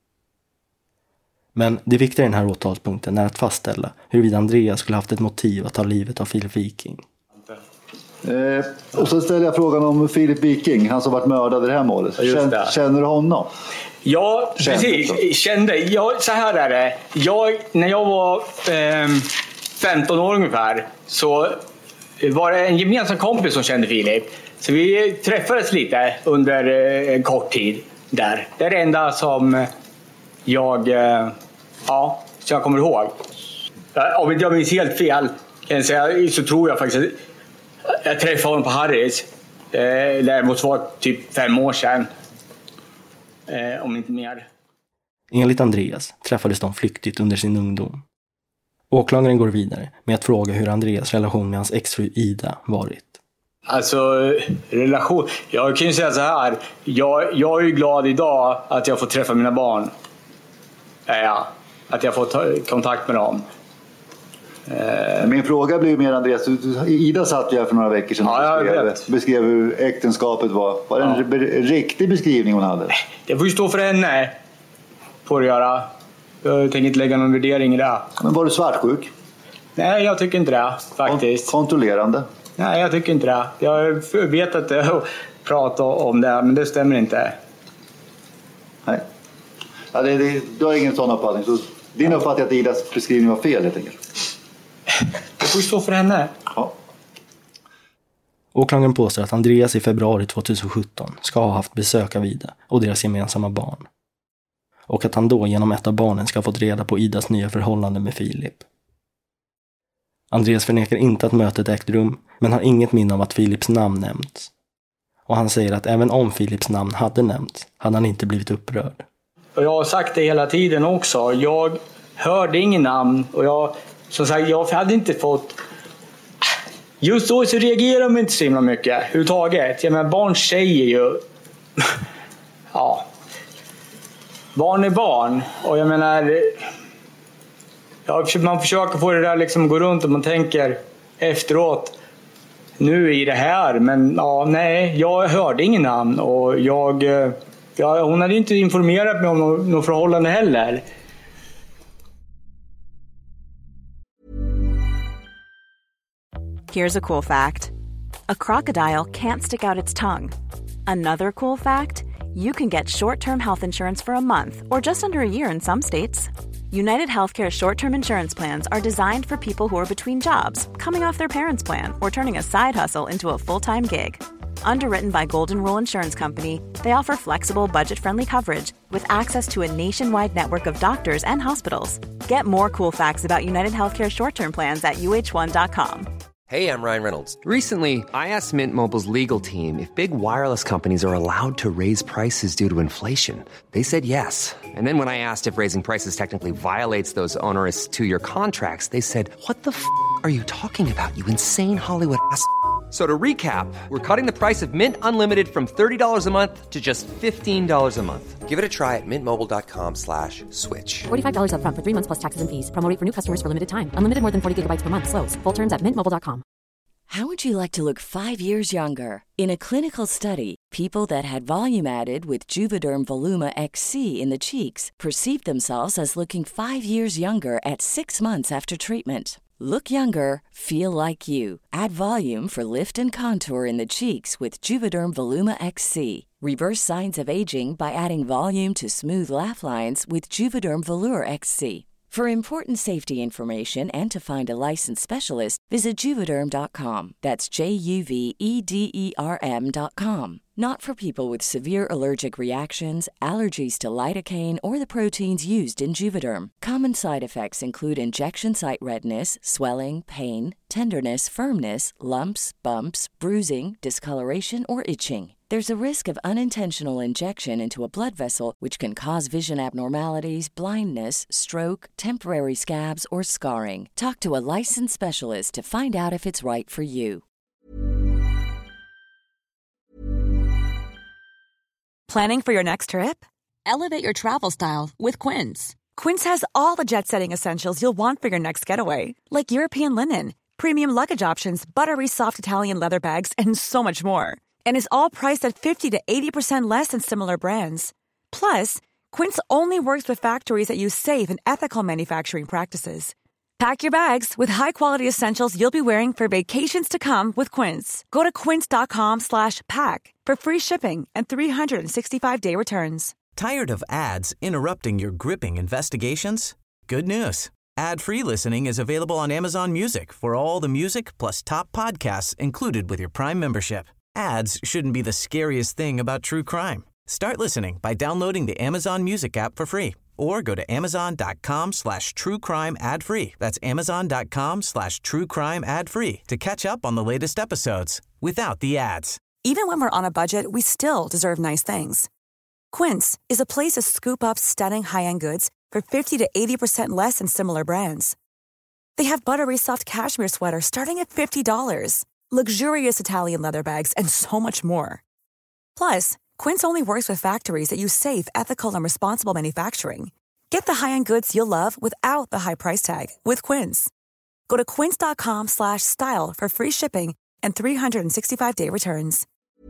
Speaker 1: Men det viktiga i den här åtalspunkten är att fastställa huruvida Andreas skulle haft ett motiv att ta livet av Filip Wiking.
Speaker 3: Eh, och så ställer jag frågan om Filip Wiking, han som varit mördad i det här målet. Känner, känner du honom?
Speaker 6: Ja, precis. Kände, Kände. Jag, så här är det. Jag, när jag var eh, femton år ungefär så var det en gemensam kompis som kände Filip. Så vi träffades lite under en kort tid där. Det är det enda som jag, ja, som jag kommer ihåg. Om inte jag minns helt fel kan jag säga, så tror jag faktiskt att jag träffade honom på Harrys. Det måste vara typ fem år sedan. Om inte mer.
Speaker 1: Enligt Andreas träffades de flyktigt under sin ungdom. Åklagaren går vidare med att fråga hur Andreas relation med hans exfru Ida varit.
Speaker 6: Alltså, relation. Jag kan ju säga så här. Jag, jag är ju glad idag att jag får träffa mina barn. Ja, att jag får ta kontakt med dem.
Speaker 3: Min fråga blir mer, Andreas. Ida satt ju här för några veckor sedan och
Speaker 6: ja,
Speaker 3: beskrev, beskrev hur äktenskapet var. Var det en ja. be- riktig beskrivning hon hade?
Speaker 6: Det får ju stå för henne. Får det göra. Jag tänker inte lägga någon värdering i det.
Speaker 3: Men var du svartsjuk?
Speaker 6: Nej, jag tycker inte det faktiskt.
Speaker 3: Kontrollerande?
Speaker 6: Nej, jag tycker inte det. Jag vet att jag pratar om det, men det stämmer inte.
Speaker 3: Nej. Ja, det, det, du har ingen sån uppfattning. Så din uppfattning är att Idas beskrivning var fel helt enkelt?
Speaker 6: Det får ju stå för henne.
Speaker 3: Ja.
Speaker 1: Åklagaren påstår att Andreas i februari tjugohundrasjutton ska ha haft besök av Ida och deras gemensamma barn. Och att han då genom ett av barnen ska ha fått reda på Idas nya förhållande med Filip. Andreas förnekar inte att mötet ägt rum, men har inget minne av att Filips namn nämnts. Och han säger att även om Filips namn hade nämnts, hade han inte blivit upprörd.
Speaker 6: Och jag har sagt det hela tiden också. Jag hörde ingen namn och jag, som sagt, jag hade inte fått... Just då så reagerar de inte så himla mycket överhuvudtaget. Jag menar, barn säger ju... ja... Barn är barn. Och jag menar... Ja, man försöker få det där liksom gå runt och man tänker efteråt... Nu är det här, men ja, nej, jag hörde ingen namn. Och jag... Ja, hon hade inte informerat mig om något, något förhållande heller.
Speaker 11: Here's a cool fact. A crocodile can't stick out its tongue. Another cool fact, you can get short-term health insurance for a month or just under a year in some states. United Healthcare short-term insurance plans are designed for people who are between jobs, coming off their parents' plan, or turning a side hustle into a full-time gig. Underwritten by Golden Rule Insurance Company, they offer flexible, budget-friendly coverage with access to a nationwide network of doctors and hospitals. Get more cool facts about United Healthcare short-term plans at U H one dot com.
Speaker 21: Hey, I'm Ryan Reynolds. Recently, I asked Mint Mobile's legal team if big wireless companies are allowed to raise prices due to inflation. They said yes. And then when I asked if raising prices technically violates those onerous two-year contracts, they said, what the f*** are you talking about, you insane Hollywood ass f- So to recap, we're cutting the price of Mint Unlimited from thirty dollars a month to just fifteen dollars a month. Give it a try at mintmobile.com slash switch.
Speaker 22: forty-five dollars up front for three months plus taxes and fees. Promo rate for new customers for limited time. Unlimited more than forty gigabytes per month. Slows full terms at mint mobile dot com.
Speaker 23: How would you like to look five years younger? In a clinical study, people that had volume added with Juvederm Voluma X C in the cheeks perceived themselves as looking five years younger at six months after treatment. Look younger, feel like you. Add volume for lift and contour in the cheeks with Juvederm Voluma X C. Reverse signs of aging by adding volume to smooth laugh lines with Juvederm Volure X C. For important safety information and to find a licensed specialist, visit Juvederm dot com. That's J U V E D E R M dot com. Not for people with severe allergic reactions, allergies to lidocaine, or the proteins used in Juvederm. Common side effects include injection site redness, swelling, pain, tenderness, firmness, lumps, bumps, bruising, discoloration, or itching. There's a risk of unintentional injection into a blood vessel, which can cause vision abnormalities, blindness, stroke, temporary scabs, or scarring. Talk to a licensed specialist to find out if it's right for you.
Speaker 24: Planning for your next trip? Elevate your travel style with Quince. Quince has all the jet-setting essentials you'll want for your next getaway, like European linen, premium luggage options, buttery soft Italian leather bags, and so much more. And is all priced at fifty to eighty percent less than similar brands. Plus, Quince only works with factories that use safe and ethical manufacturing practices. Pack your bags with high-quality essentials you'll be wearing for vacations to come with Quince. Go to quince.com slash pack for free shipping and three sixty-five day returns.
Speaker 12: Tired of ads interrupting your gripping investigations? Good news. Ad-free listening is available on Amazon Music for all the music plus top podcasts included with your Prime membership. Ads shouldn't be the scariest thing about true crime. Start listening by downloading the Amazon Music app for free or go to amazon.com slash true crime ad free. That's amazon.com slash true crime ad free to catch up on the latest episodes without the ads.
Speaker 24: Even when we're on a budget, we still deserve nice things. Quince is a place to scoop up stunning high-end goods for fifty to eighty percent less than similar brands. They have buttery soft cashmere sweaters starting at fifty dollars, luxurious Italian leather bags, and so much more. Plus, Quince only works with factories that use safe, ethical, and responsible manufacturing. Get the high-end goods you'll love without the high price tag with Quince. Go to quince.com slash style for free shipping and three sixty-five day returns.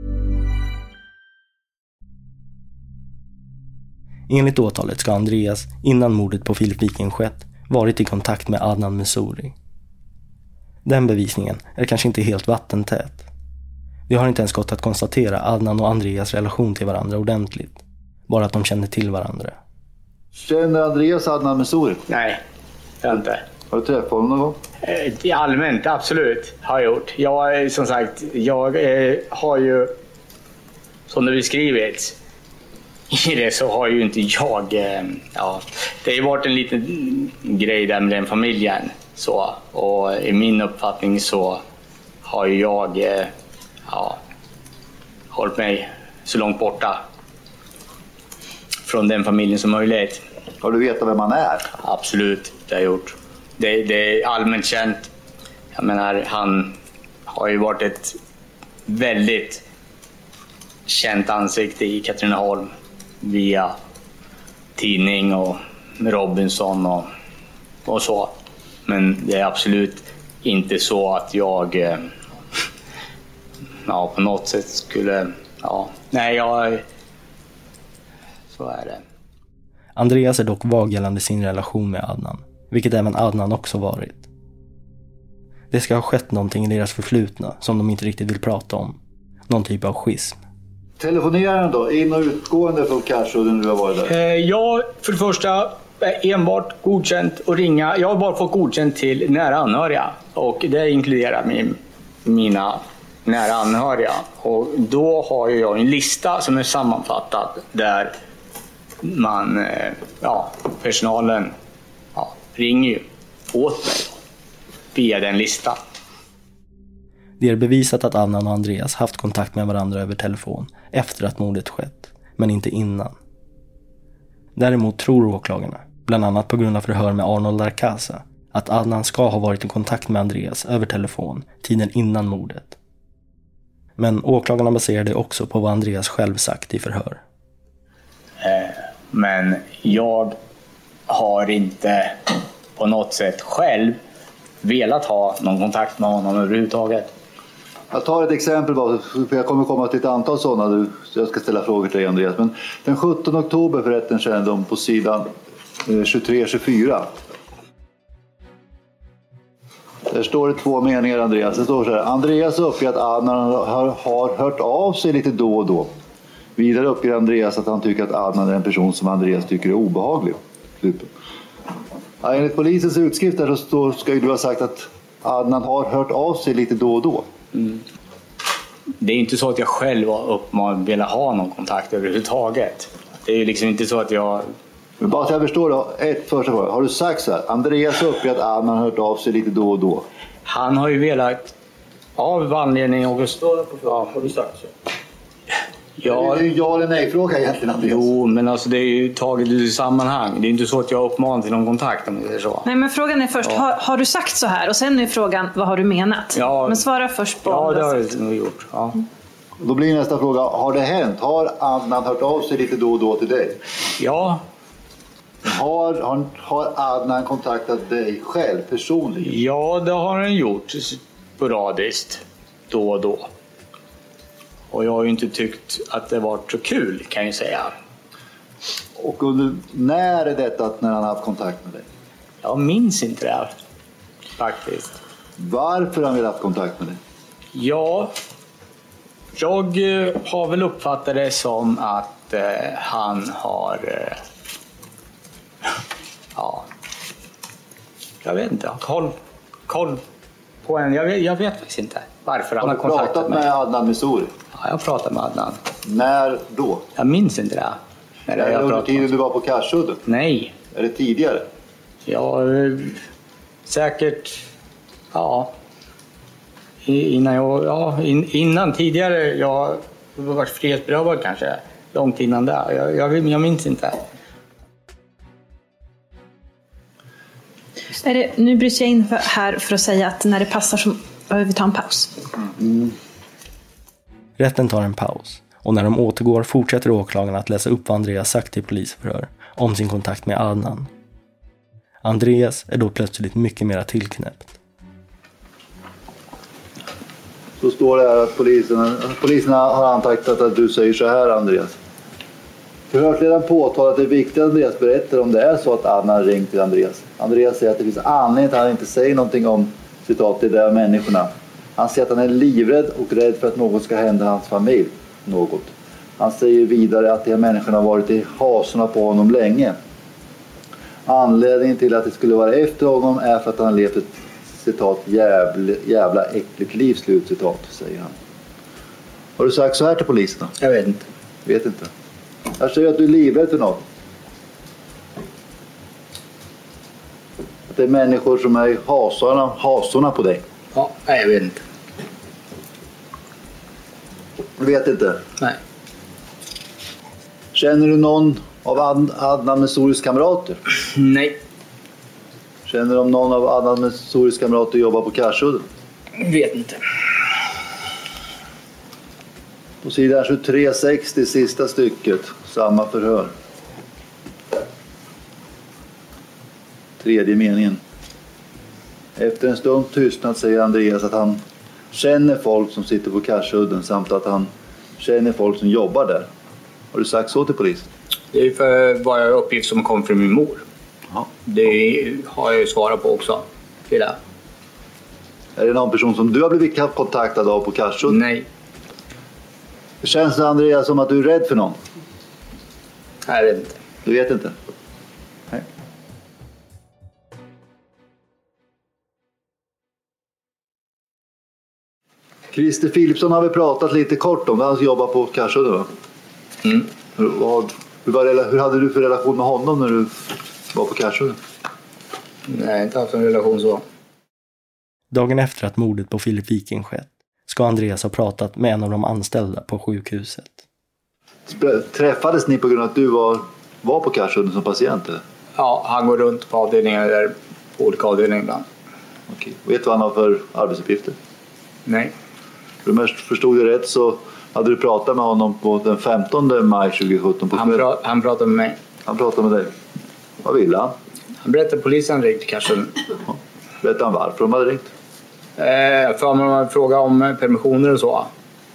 Speaker 1: Enligt åtalet ska Andreas, innan mordet på Filip Viking skett, varit i kontakt med Adnan Messouri. Den bevisningen är kanske inte helt vattentät. Vi har inte ens gått att konstatera Adnan och Andreas relation till varandra ordentligt. Bara att de känner till varandra.
Speaker 3: Känner Andreas Adnan Messouri?
Speaker 6: Nej, jag inte.
Speaker 3: Har du träffat honom någon gång?
Speaker 6: I allmänt, absolut, har jag gjort. Jag, som sagt, jag eh, har ju, som det beskrivits i det, så har ju inte jag, eh, ja, det har ju varit en liten grej där med den familjen. Så, och i min uppfattning så har ju jag eh, ja, hållit mig så långt borta från den familjen som möjligt.
Speaker 3: Har du vetat vem man är?
Speaker 6: Absolut, det har jag gjort. Det, det är allmänt känt. Jag menar, han har ju varit ett väldigt känt ansikte i Katrineholm via tidning och Robinson och, och så. Men det är absolut inte så att jag eh, ja, på något sätt skulle... Ja, nej, jag... Så är det.
Speaker 1: Andreas är dock vag gällande sin relation med Adnan, vilket även Adnan också varit. Det ska ha skett någonting i deras förflutna som de inte riktigt vill prata om. Någon typ av schism.
Speaker 3: Telefonerar då? In- och utgående från Karsudden du har varit där?
Speaker 6: Eh, jag, för det första, är enbart godkänt att ringa. Jag har bara fått godkänt till nära anhöriga. Och det inkluderar min, mina nära anhöriga. Och då har jag en lista som är sammanfattad där man, eh, ja, personalen ja, ringer ju åt mig via den listan.
Speaker 1: Det är bevisat att Adnan och Andreas haft kontakt med varandra över telefon efter att mordet skett, men inte innan. Däremot tror åklagarna, bland annat på grund av förhör med Arnold Arcasa, att Adnan ska ha varit i kontakt med Andreas över telefon tiden innan mordet. Men åklagarna baserar det också på vad Andreas själv sagt i förhör.
Speaker 6: Eh, men jag har inte på något sätt själv velat ha någon kontakt med honom överhuvudtaget.
Speaker 3: Jag tar ett exempel bara, för jag kommer komma till ett antal sådana, så jag ska ställa frågor till dig Andreas. Men den sjuttonde oktober för rätten kännedom på sidan tjugotre tjugofyra. Där står det två meningar Andreas. Det står så här: Andreas uppger att Adnan har, har hört av sig lite då och då. Vidare uppger Andreas att han tycker att Adnan är en person som Andreas tycker är obehaglig. Ja, enligt polisens utskrift där så står, ska ju du ha sagt att Adnan har hört av sig lite då och då.
Speaker 6: Mm. Det är inte så att jag själv har uppmanat velat ha någon kontakt överhuvudtaget. Det är ju liksom inte så att jag...
Speaker 3: Men bara så jag förstår då, ett första fråga. Har du sagt så här: Andreas uppger att Adnan har hört av sig lite då och då?
Speaker 6: Han har ju velat, av anledning och...
Speaker 2: Ja, har du sagt så?
Speaker 6: Ja,
Speaker 3: det är ju ja eller nej-fråga egentligen, Andreas.
Speaker 6: Jo, men alltså det är ju taget i sammanhang. Det är inte så att jag uppmanar till någon kontakt om det är så.
Speaker 15: Nej, men frågan är först, ja. har, har du sagt så här? Och sen är frågan, vad har du menat?
Speaker 6: Ja,
Speaker 15: men svara först på...
Speaker 6: Ja, det har jag nog gjort. Ja.
Speaker 3: Då blir nästa fråga, har det hänt? Har Adnan hört av sig lite då och då till dig?
Speaker 6: Ja.
Speaker 3: Har, har, har Adnan kontaktat dig själv personligen?
Speaker 6: Ja, det har han gjort sporadiskt då och då. Och jag har ju inte tyckt att det var så kul, kan jag säga.
Speaker 3: Och under, när är detta när han har haft kontakt med dig?
Speaker 6: Jag minns inte det, faktiskt.
Speaker 3: Varför har han velat haft kontakt med dig?
Speaker 6: Ja, jag har väl uppfattat det som att eh, han har... Eh, ja, jag vet inte. Koll, koll på en. Jag vet, jag vet faktiskt inte varför han har kontaktat
Speaker 3: pratat med, med Adnan Missouri?
Speaker 6: Ja, jag har pratat med Adnan.
Speaker 3: När då?
Speaker 6: Jag minns inte det. När
Speaker 3: är det under tiden du var på Karsudden?
Speaker 6: Nej.
Speaker 3: Är det tidigare?
Speaker 6: Ja, säkert. Ja. Innan jag, ja, in, innan tidigare. Jag var varit frihetsberövad kanske. Långt innan där. Jag, jag, jag minns inte.
Speaker 15: Är det, nu bryter jag in för, här för att säga att när det passar så behöver vi ta en paus.
Speaker 1: Mm. Rätten tar en paus. Och när de återgår fortsätter åklagarna att läsa upp vad Andreas sagt till polisförhör om sin kontakt med Adnan. Andreas är då plötsligt mycket mer tillknäppt.
Speaker 3: Så står det här att poliserna, poliserna har antaktat att du säger så här, Andreas. Förhörsledaren påtalar att det är viktigt att Andreas berättar om det är så att Adnan ringt till Andreas. Andreas säger att det finns anledning att han inte säger någonting om citat de där människorna. Han säger att han är livrädd och rädd för att något ska hända hans familj. Något. Han säger vidare att de här människorna har varit i hasorna på honom länge. Anledningen till att det skulle vara efter honom är för att han levt ett citat jävla, jävla äckligt liv, slutcitat, säger han. Har du sagt så här till polisen?
Speaker 6: Jag vet inte.
Speaker 3: Vet inte. Jag säger att du är livrädd för något. Att det är människor som är hasorna, hasorna på dig.
Speaker 6: Ja, nej, jag vet inte.
Speaker 3: Du vet inte?
Speaker 6: Nej.
Speaker 3: Känner du någon av Adnan Mesuris kamrater?
Speaker 6: Nej.
Speaker 3: Känner du om någon av Adnan Mesuris kamrater jobbar på Karsudden?
Speaker 6: Vet inte.
Speaker 3: På sidan tjugotre sextio, sista stycket, samma förhör. Tredje meningen. Efter en stund tystnad säger Andreas att han känner folk som sitter på Karsudden samt att han känner folk som jobbar där. Har du sagt så till polisen?
Speaker 6: Det är för bara uppgift som kom från min mor.
Speaker 3: Ja.
Speaker 6: Det har jag ju svarat på också. Till det.
Speaker 3: Är det någon person som du har blivit kontaktad av på Karsudden?
Speaker 6: Nej.
Speaker 3: Känns det, Andreas, som att du är rädd för någon?
Speaker 6: Jag vet inte.
Speaker 3: Du vet inte? Nej. Christer Philipsson har vi pratat lite kort om. Han jobbar på Karsudden, va?
Speaker 6: Mm.
Speaker 3: Hur, vad, hur, var, hur hade du för relation med honom när du var på Karsudden?
Speaker 6: Nej, inte haft en relation så.
Speaker 1: Dagen efter att mordet på Filip Viking skett ska Andreas ha pratat med en av de anställda på sjukhuset.
Speaker 3: Träffades ni på grund av att du var, var på Karsudden som patient? Eller?
Speaker 6: Ja, han går runt på avdelningar där, på olika avdelningar ibland.
Speaker 3: Okej. Vet du vad han har för arbetsuppgifter?
Speaker 6: Nej.
Speaker 3: För om jag förstod det rätt så hade du pratat med honom på den femtonde maj tjugosjutton. På
Speaker 6: han, pra- han pratade med mig.
Speaker 3: Han pratade med dig. Vad ville han?
Speaker 6: Han berättade att polisen ringt kanske.
Speaker 3: Ja. Berättade han varför de hade ringt?
Speaker 6: Eh, för man fråga om permissioner och så.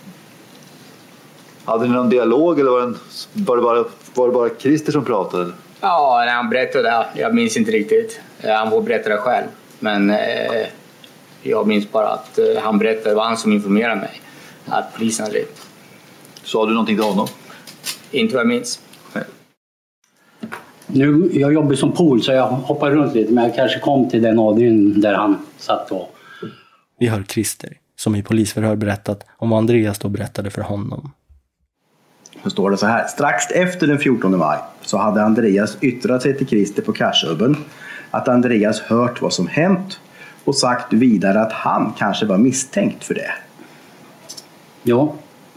Speaker 3: Hade ni någon dialog eller var det, en, var det, bara, var det bara Christer som pratade?
Speaker 6: Ja, han berättade det. Jag minns inte riktigt. Han får berätta det själv. Men eh, jag minns bara att eh, han berättade, det var han som informerade mig att polisen hade ringt.
Speaker 3: Sa du någonting till honom?
Speaker 6: Inte vad jag minns.
Speaker 3: Nej.
Speaker 8: Nu, jag jobbar som pool så jag hoppar runt lite, men jag kanske kom till den avdelningen där han satt då.
Speaker 1: Vi hör Christer, som i polisförhör berättat om vad Andreas då berättade för honom.
Speaker 2: Så står det så här. Strax efter den fjortonde maj så hade Andreas yttrat sig till Christer på Karsudden att Andreas hört vad som hänt och sagt vidare att han kanske var misstänkt för det.
Speaker 8: Ja.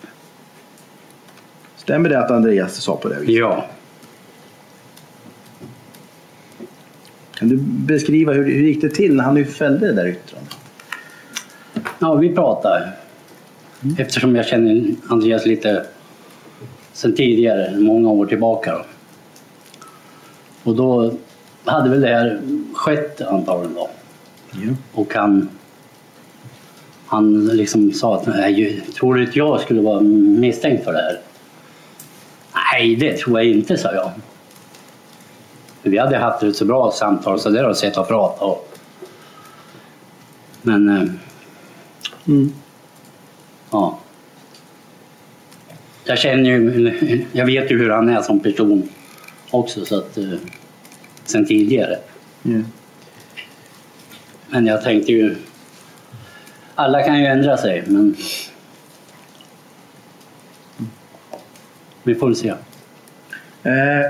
Speaker 2: Stämmer det att Andreas sa på det viset?
Speaker 8: Ja.
Speaker 2: Kan du beskriva hur, hur gick det till när han nu fällde det där yttrandet?
Speaker 8: Ja, vi pratade. Mm. Eftersom jag känner Andreas lite sen tidigare, många år tillbaka. Då. Och då hade väl det här skett antagligen då.
Speaker 2: Mm.
Speaker 8: Och han, han liksom sa att nej, tror du att jag skulle vara misstänkt för det här? Nej, det tror jag inte, sa jag. Vi hade haft ett så bra samtal så där har sett och pratat. Men eh,
Speaker 2: mm.
Speaker 8: ja. Jag känner ju, jag vet ju hur han är som person också så att eh, sen tidigare.
Speaker 2: Mm.
Speaker 8: Men jag tänkte ju alla kan ju ändra sig, men vi får se.
Speaker 2: Eh.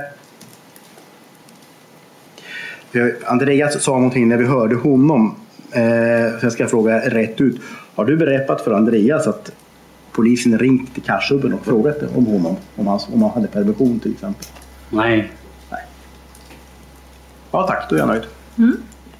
Speaker 2: Andreas sa någonting när vi hörde honom. Eh, så jag ska fråga rätt ut. Har du berättat för Andreas att polisen ringt till Karsudden och frågat om honom? Om han, om han hade permission till exempel?
Speaker 8: Nej.
Speaker 2: Nej. Ja, tack. Då är jag nöjd.
Speaker 15: Mm.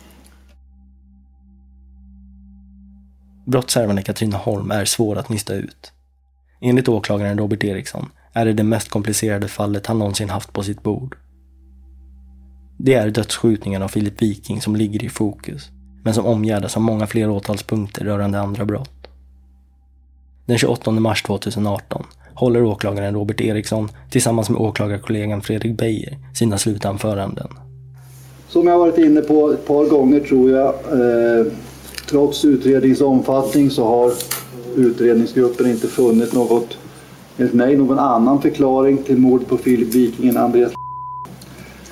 Speaker 1: Brottshärvan i Katrineholm är svår att nysta ut. Enligt åklagaren Robert Eriksson är det det mest komplicerade fallet han någonsin haft på sitt bord. Det är dödsskjutningen av Filip Viking som ligger i fokus, men som omgärdas av många fler åtalspunkter rörande andra brott. Den tjugoåttonde mars tjugoarton håller åklagaren Robert Eriksson tillsammans med åklagarkollegan Fredrik Beijer sina slutanföranden.
Speaker 3: Som jag varit inne på ett par gånger tror jag, eh, trots utredningens omfattning så har utredningsgruppen inte funnit något, enligt mig, någon annan förklaring till mordet på Filip Viking än Andreas.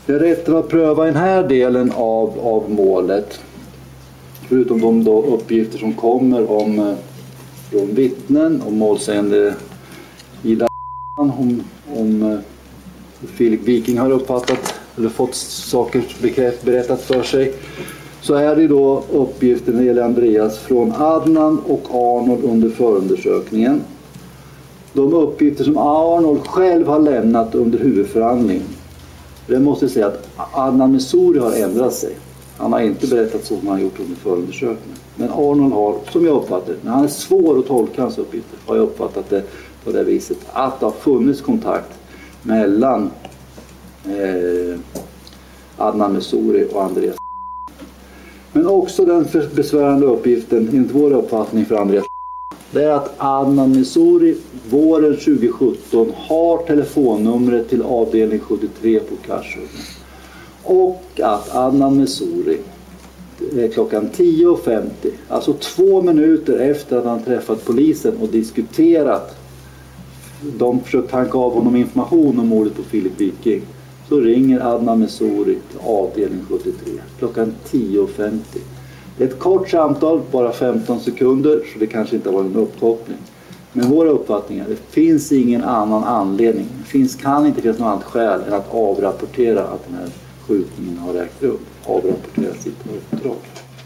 Speaker 3: Det rätten att pröva den här delen av, av målet, förutom de då uppgifter som kommer om, om vittnen, om målsägande Ida, om, om Filip Viking har uppfattat eller fått saker bekräft, berättat för sig, så är det då uppgifter när det gäller Andreas från Adnan och Arnold under förundersökningen. De uppgifter som Arnold själv har lämnat under huvudförhandlingen. Det måste jag säga att Adnan Messouri har ändrat sig. Han har inte berättat så som han gjort under förundersökningen. Men Arnold har, som jag uppfattar det, när han är svår att tolka hans uppgifter, har jag uppfattat det på det viset att det har funnits kontakt mellan eh, Adnan Messouri och Andreas. Men också den besvärande uppgiften, enligt vår uppfattning för Andreas, det är att Adnan Messouri våren tjugo sjutton har telefonnumret till avdelning sjuttiotre på Karsudden. Och att Adnan Messouri klockan tio femtio, alltså två minuter efter att han träffat polisen och diskuterat, de försökt tanka av honom information om mordet på Filip Viking, så ringer Adnan Messouri till avdelning sjuttiotre klockan tio femtio. Det är ett kort samtal, bara femton sekunder, så det kanske inte var en uppkoppling. Men våra uppfattningar, det finns ingen annan anledning. Det finns, kan inte finnas något annat skäl än att avrapportera att den här skjutningen har ägt rum. Avrapportera sitt uppdrag.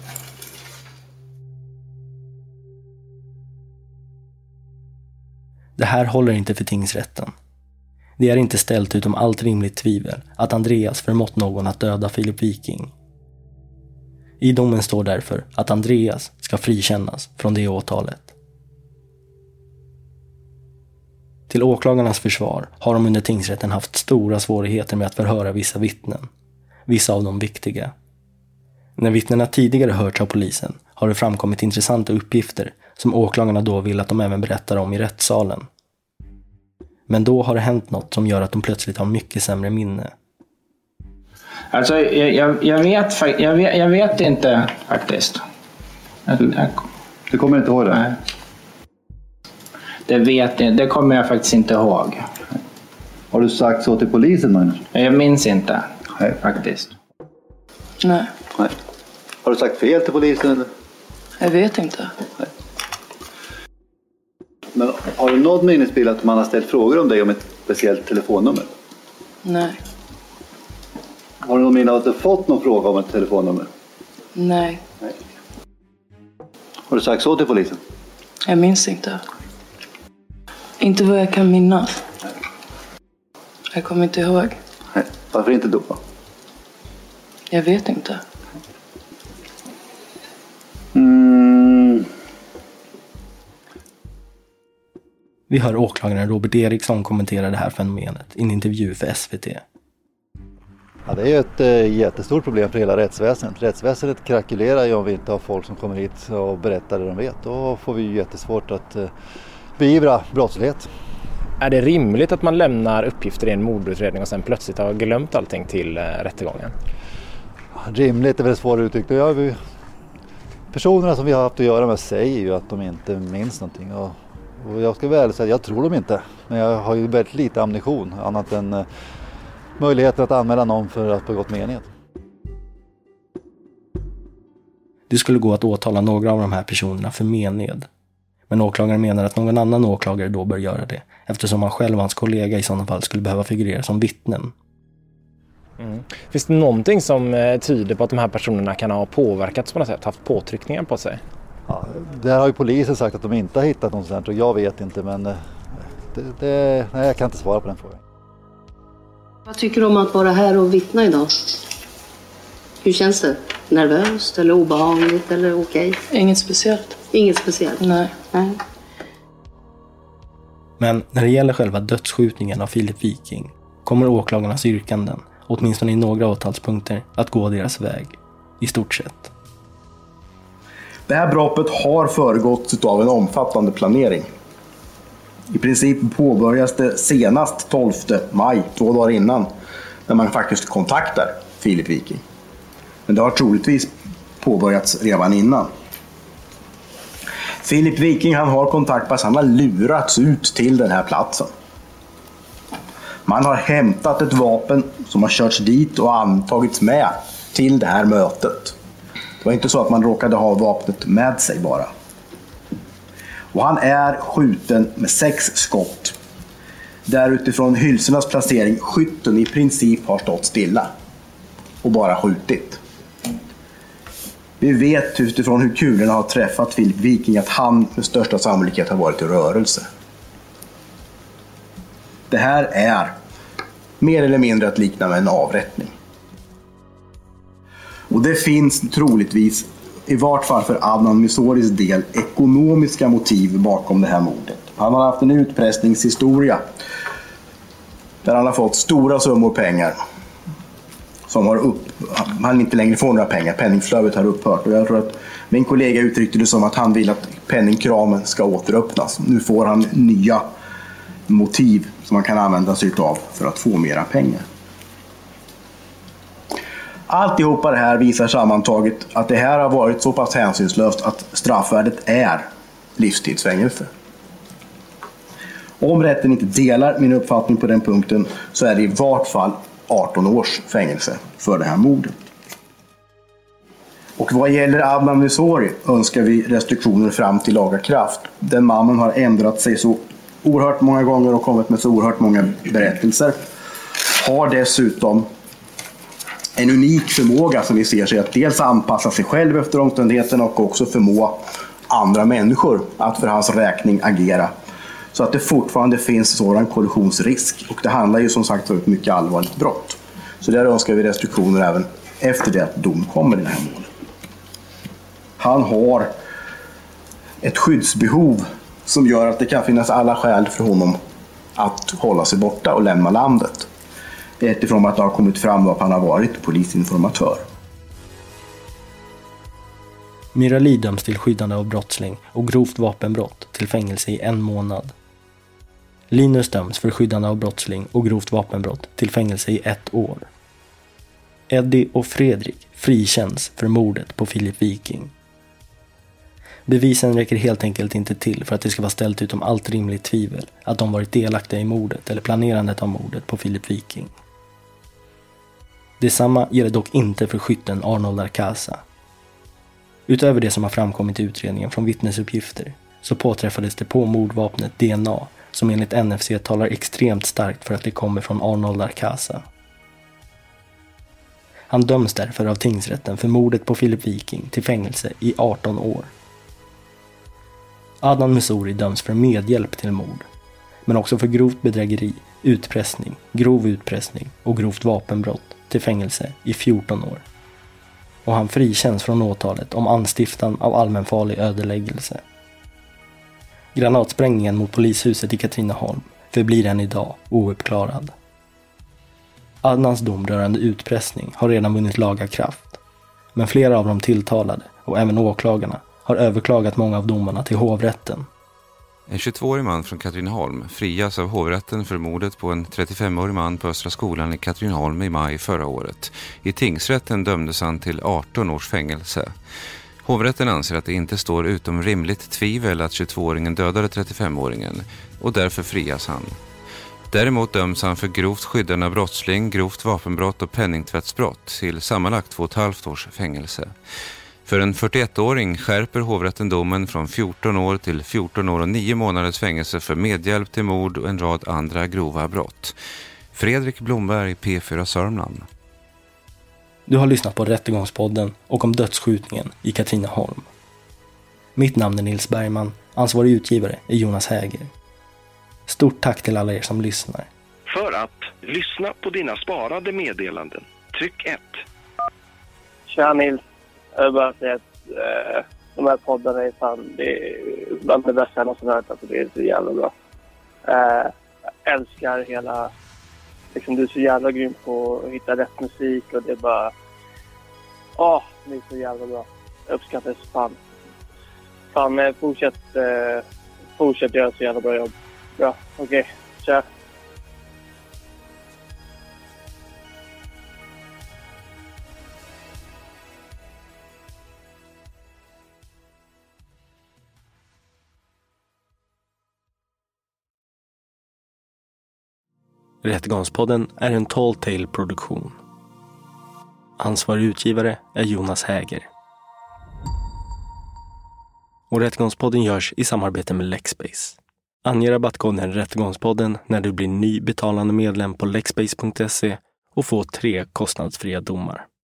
Speaker 1: Det här håller inte för tingsrätten. Det är inte ställt utom allt rimligt tvivel att Andreas förmått någon att döda Filip Viking. I domen står därför att Andreas ska frikännas från det åtalet. Till åklagarnas försvar har de under tingsrätten haft stora svårigheter med att förhöra vissa vittnen. Vissa av dem viktiga. När vittnena tidigare hörts av polisen har det framkommit intressanta uppgifter som åklagarna då vill att de även berättar om i rättssalen. Men då har det hänt något som gör att de plötsligt har mycket sämre minne.
Speaker 6: Alltså, jag, jag, jag, vet, jag, vet, jag vet inte faktiskt. Jag, jag,
Speaker 3: du kommer inte ihåg det?
Speaker 6: Nej. Det vet jag, det kommer jag faktiskt inte ihåg.
Speaker 3: Har du sagt så till polisen, Magnus?
Speaker 6: Jag minns inte,
Speaker 3: Nej.
Speaker 6: faktiskt.
Speaker 17: Nej.
Speaker 3: Nej. Har du sagt fel till polisen? Eller?
Speaker 17: Jag vet inte.
Speaker 3: Nej. Men har du någon minnesbild att man har ställt frågor om dig om ett speciellt telefonnummer?
Speaker 17: Nej.
Speaker 3: Har du någon minne att du fått någon fråga om ett telefonnummer?
Speaker 17: Nej.
Speaker 3: Nej. Har du sagt så till polisen?
Speaker 17: Jag minns inte. Inte vad jag kan minnas.
Speaker 3: Nej.
Speaker 17: Jag kommer inte ihåg.
Speaker 3: Nej. Varför inte då?
Speaker 17: Jag vet inte.
Speaker 3: Mm.
Speaker 1: Vi hör åklagaren Robert Eriksson kommentera det här fenomenet i en intervju för S V T.
Speaker 3: Ja, det är ju ett äh, jättestort problem för hela rättsväsendet. Rättsväsendet krakulerar ju om vi inte har folk som kommer hit och berättar det de vet. Då får vi ju jättesvårt att äh, beivra brottslighet.
Speaker 5: Är det rimligt att man lämnar uppgifter i en mordutredning och sen plötsligt har glömt allting till äh, rättegången?
Speaker 3: Rimligt är väl svårt uttryckt. Jag, vi, personerna som vi har haft att göra med säger ju att de inte minns någonting. Och, och jag ska väl säga att jag tror dem inte. Men jag har ju väldigt lite ammunition annat än äh, möjligheten att anmäla någon för att begått mened.
Speaker 1: Det skulle gå att åtala några av de här personerna för mened. Men åklagaren menar att någon annan åklagare då bör göra det, eftersom han själv och hans kollega i sådana fall skulle behöva figurera som vittnen.
Speaker 5: Mm. Finns det någonting som tyder på att de här personerna kan ha påverkats på något sätt, haft påtryckningar på sig?
Speaker 3: Ja, där har ju polisen sagt att de inte har hittat något sånt, och jag vet inte, men det, det, nej, jag kan inte svara på den frågan.
Speaker 9: Vad tycker du om att vara här och vittna idag? Hur känns det? Nervöst eller obehagligt eller okej? Okay?
Speaker 17: Inget speciellt.
Speaker 9: Inget speciellt?
Speaker 17: Nej.
Speaker 9: Nej.
Speaker 1: Men när det gäller själva dödsskjutningen av Filip Viking kommer åklagarnas yrkanden, åtminstone i några åtalspunkter, att gå deras väg. I stort sett.
Speaker 2: Det här brottet har föregåtts av en omfattande planering. I princip påbörjas det senast tolfte maj, två dagar innan, när man faktiskt kontaktar Filip Viking. Men det har troligtvis påbörjats redan innan. Filip Viking, han har kontaktats, han har lurats ut till den här platsen. Man har hämtat ett vapen som har körts dit och antagits med till det här mötet. Det var inte så att man råkade ha vapnet med sig bara. Och han är skjuten med sex skott. Där utifrån hylsornas placering skytten i princip har stått stilla och bara skjutit. Vi vet utifrån hur kulorna har träffat Filip Viking att han med största sannolikhet har varit i rörelse. Det här är mer eller mindre att likna med en avrättning. Och det finns troligtvis, i vart fall för Adnan Mizoris del, ekonomiska motiv bakom det här mordet. Han har haft en utpressningshistoria där han har fått stora summor pengar som har upp, han inte längre får några pengar, penningflödet har upphört. Och jag tror att min kollega uttryckte det som att han vill att penningkramen ska återöppnas. Nu får han nya motiv som man kan använda sig av för att få mera pengar. Alltihopa det här visar sammantaget att det här har varit så pass hänsynslöst att straffvärdet är livstidsfängelse. Om rätten inte delar min uppfattning på den punkten så är det i vart fall arton års fängelse för det här mordet. Och vad gäller Adnan Mizori önskar vi restriktioner fram till laga kraft. Den mannen har ändrat sig så oerhört många gånger och kommit med så oerhört många berättelser. Har dessutom en unik förmåga som vi ser sig att dels anpassa sig själv efter omständigheterna och också förmå andra människor att för hans räkning agera. Så att det fortfarande finns sådan kollisionsrisk. Och det handlar ju som sagt om ett mycket allvarligt brott. Så där önskar vi restriktioner även efter det att dom kommer i det här målet. Han har ett skyddsbehov som gör att det kan finnas alla skäl för honom att hålla sig borta och lämna landet. Utifrån att det har kommit fram att han har varit polisinformatör.
Speaker 1: Mirali döms till skyddande av brottsling och grovt vapenbrott till fängelse i en månad. Linus döms för skyddande av brottsling och grovt vapenbrott till fängelse i ett år. Eddie och Fredrik frikänns för mordet på Filip Viking. Bevisen räcker helt enkelt inte till för att det ska vara ställt utom allt rimligt tvivel att de varit delaktiga i mordet eller planerandet av mordet på Filip Viking. Detsamma gäller dock inte för skytten Arnold Arcasa. Utöver det som har framkommit i utredningen från vittnesuppgifter så påträffades det på mordvapnet D N A som enligt N F C talar extremt starkt för att det kommer från Arnold Arcasa. Han döms därför av tingsrätten för mordet på Filip Viking till fängelse i arton år. Adnan Mizori döms för medhjälp till mord, men också för grovt bedrägeri, utpressning, grov utpressning och grovt vapenbrott till fängelse i fjorton år. Och han frikänns från åtalet om anstiftan av allmänfarlig ödeläggelse. Granatsprängningen mot polishuset i Katrineholm förblir än idag ouppklarad. Adnans dom rörande utpressning har redan vunnit laga kraft, men flera av de tilltalade och även åklagarna har överklagat många av domarna till hovrätten.
Speaker 4: En tjugotvåårig man från Katrineholm frias av hovrätten för mordet på en trettiofemårig man på Östra skolan i Katrineholm i maj förra året. I tingsrätten dömdes han till arton års fängelse. Hovrätten anser att det inte står utom rimligt tvivel att tjugotvååringen dödade trettiofemåringen och därför frias han. Däremot döms han för grovt skyddande av brottsling, grovt vapenbrott och penningtvättsbrott till sammanlagt två och ett halvt års fängelse. För en fyrtioettåring skärper hovrätten domen från fjorton år till fjorton år och nio månaders fängelse för medhjälp till mord och en rad andra grova brott. Fredrik Blomberg, P fyra Sörmland.
Speaker 1: Du har lyssnat på Rättegångspodden och om dödsskjutningen i Katrineholm. Mitt namn är Nils Bergman, ansvarig utgivare är Jonas Häger. Stort tack till alla er som lyssnar.
Speaker 13: För att lyssna på dina sparade meddelanden, tryck ett.
Speaker 14: Tja Nils, jag vill bara säga att eh, de här poddarna är fan, det är bland det bästa jag någonsin hört, alltså det är så jävla bra. Eh, jag älskar hela, liksom du är så jävla grym på att hitta rätt musik och det är bara, åh, oh, det är så jävla bra. Jag uppskattar det så fan. Fan, eh, fortsätt, eh, fortsätt göra så jävla bra jobb. Bra, okej, okay. Tja.
Speaker 1: Rättegångspodden är en Tall Tale-produktion. Ansvarig utgivare är Jonas Häger. Och Rättegångspodden görs i samarbete med Lexbase. Ange rabattkoden Rättegångspodden när du blir ny betalande medlem på lexbase punkt se och få tre kostnadsfria domar.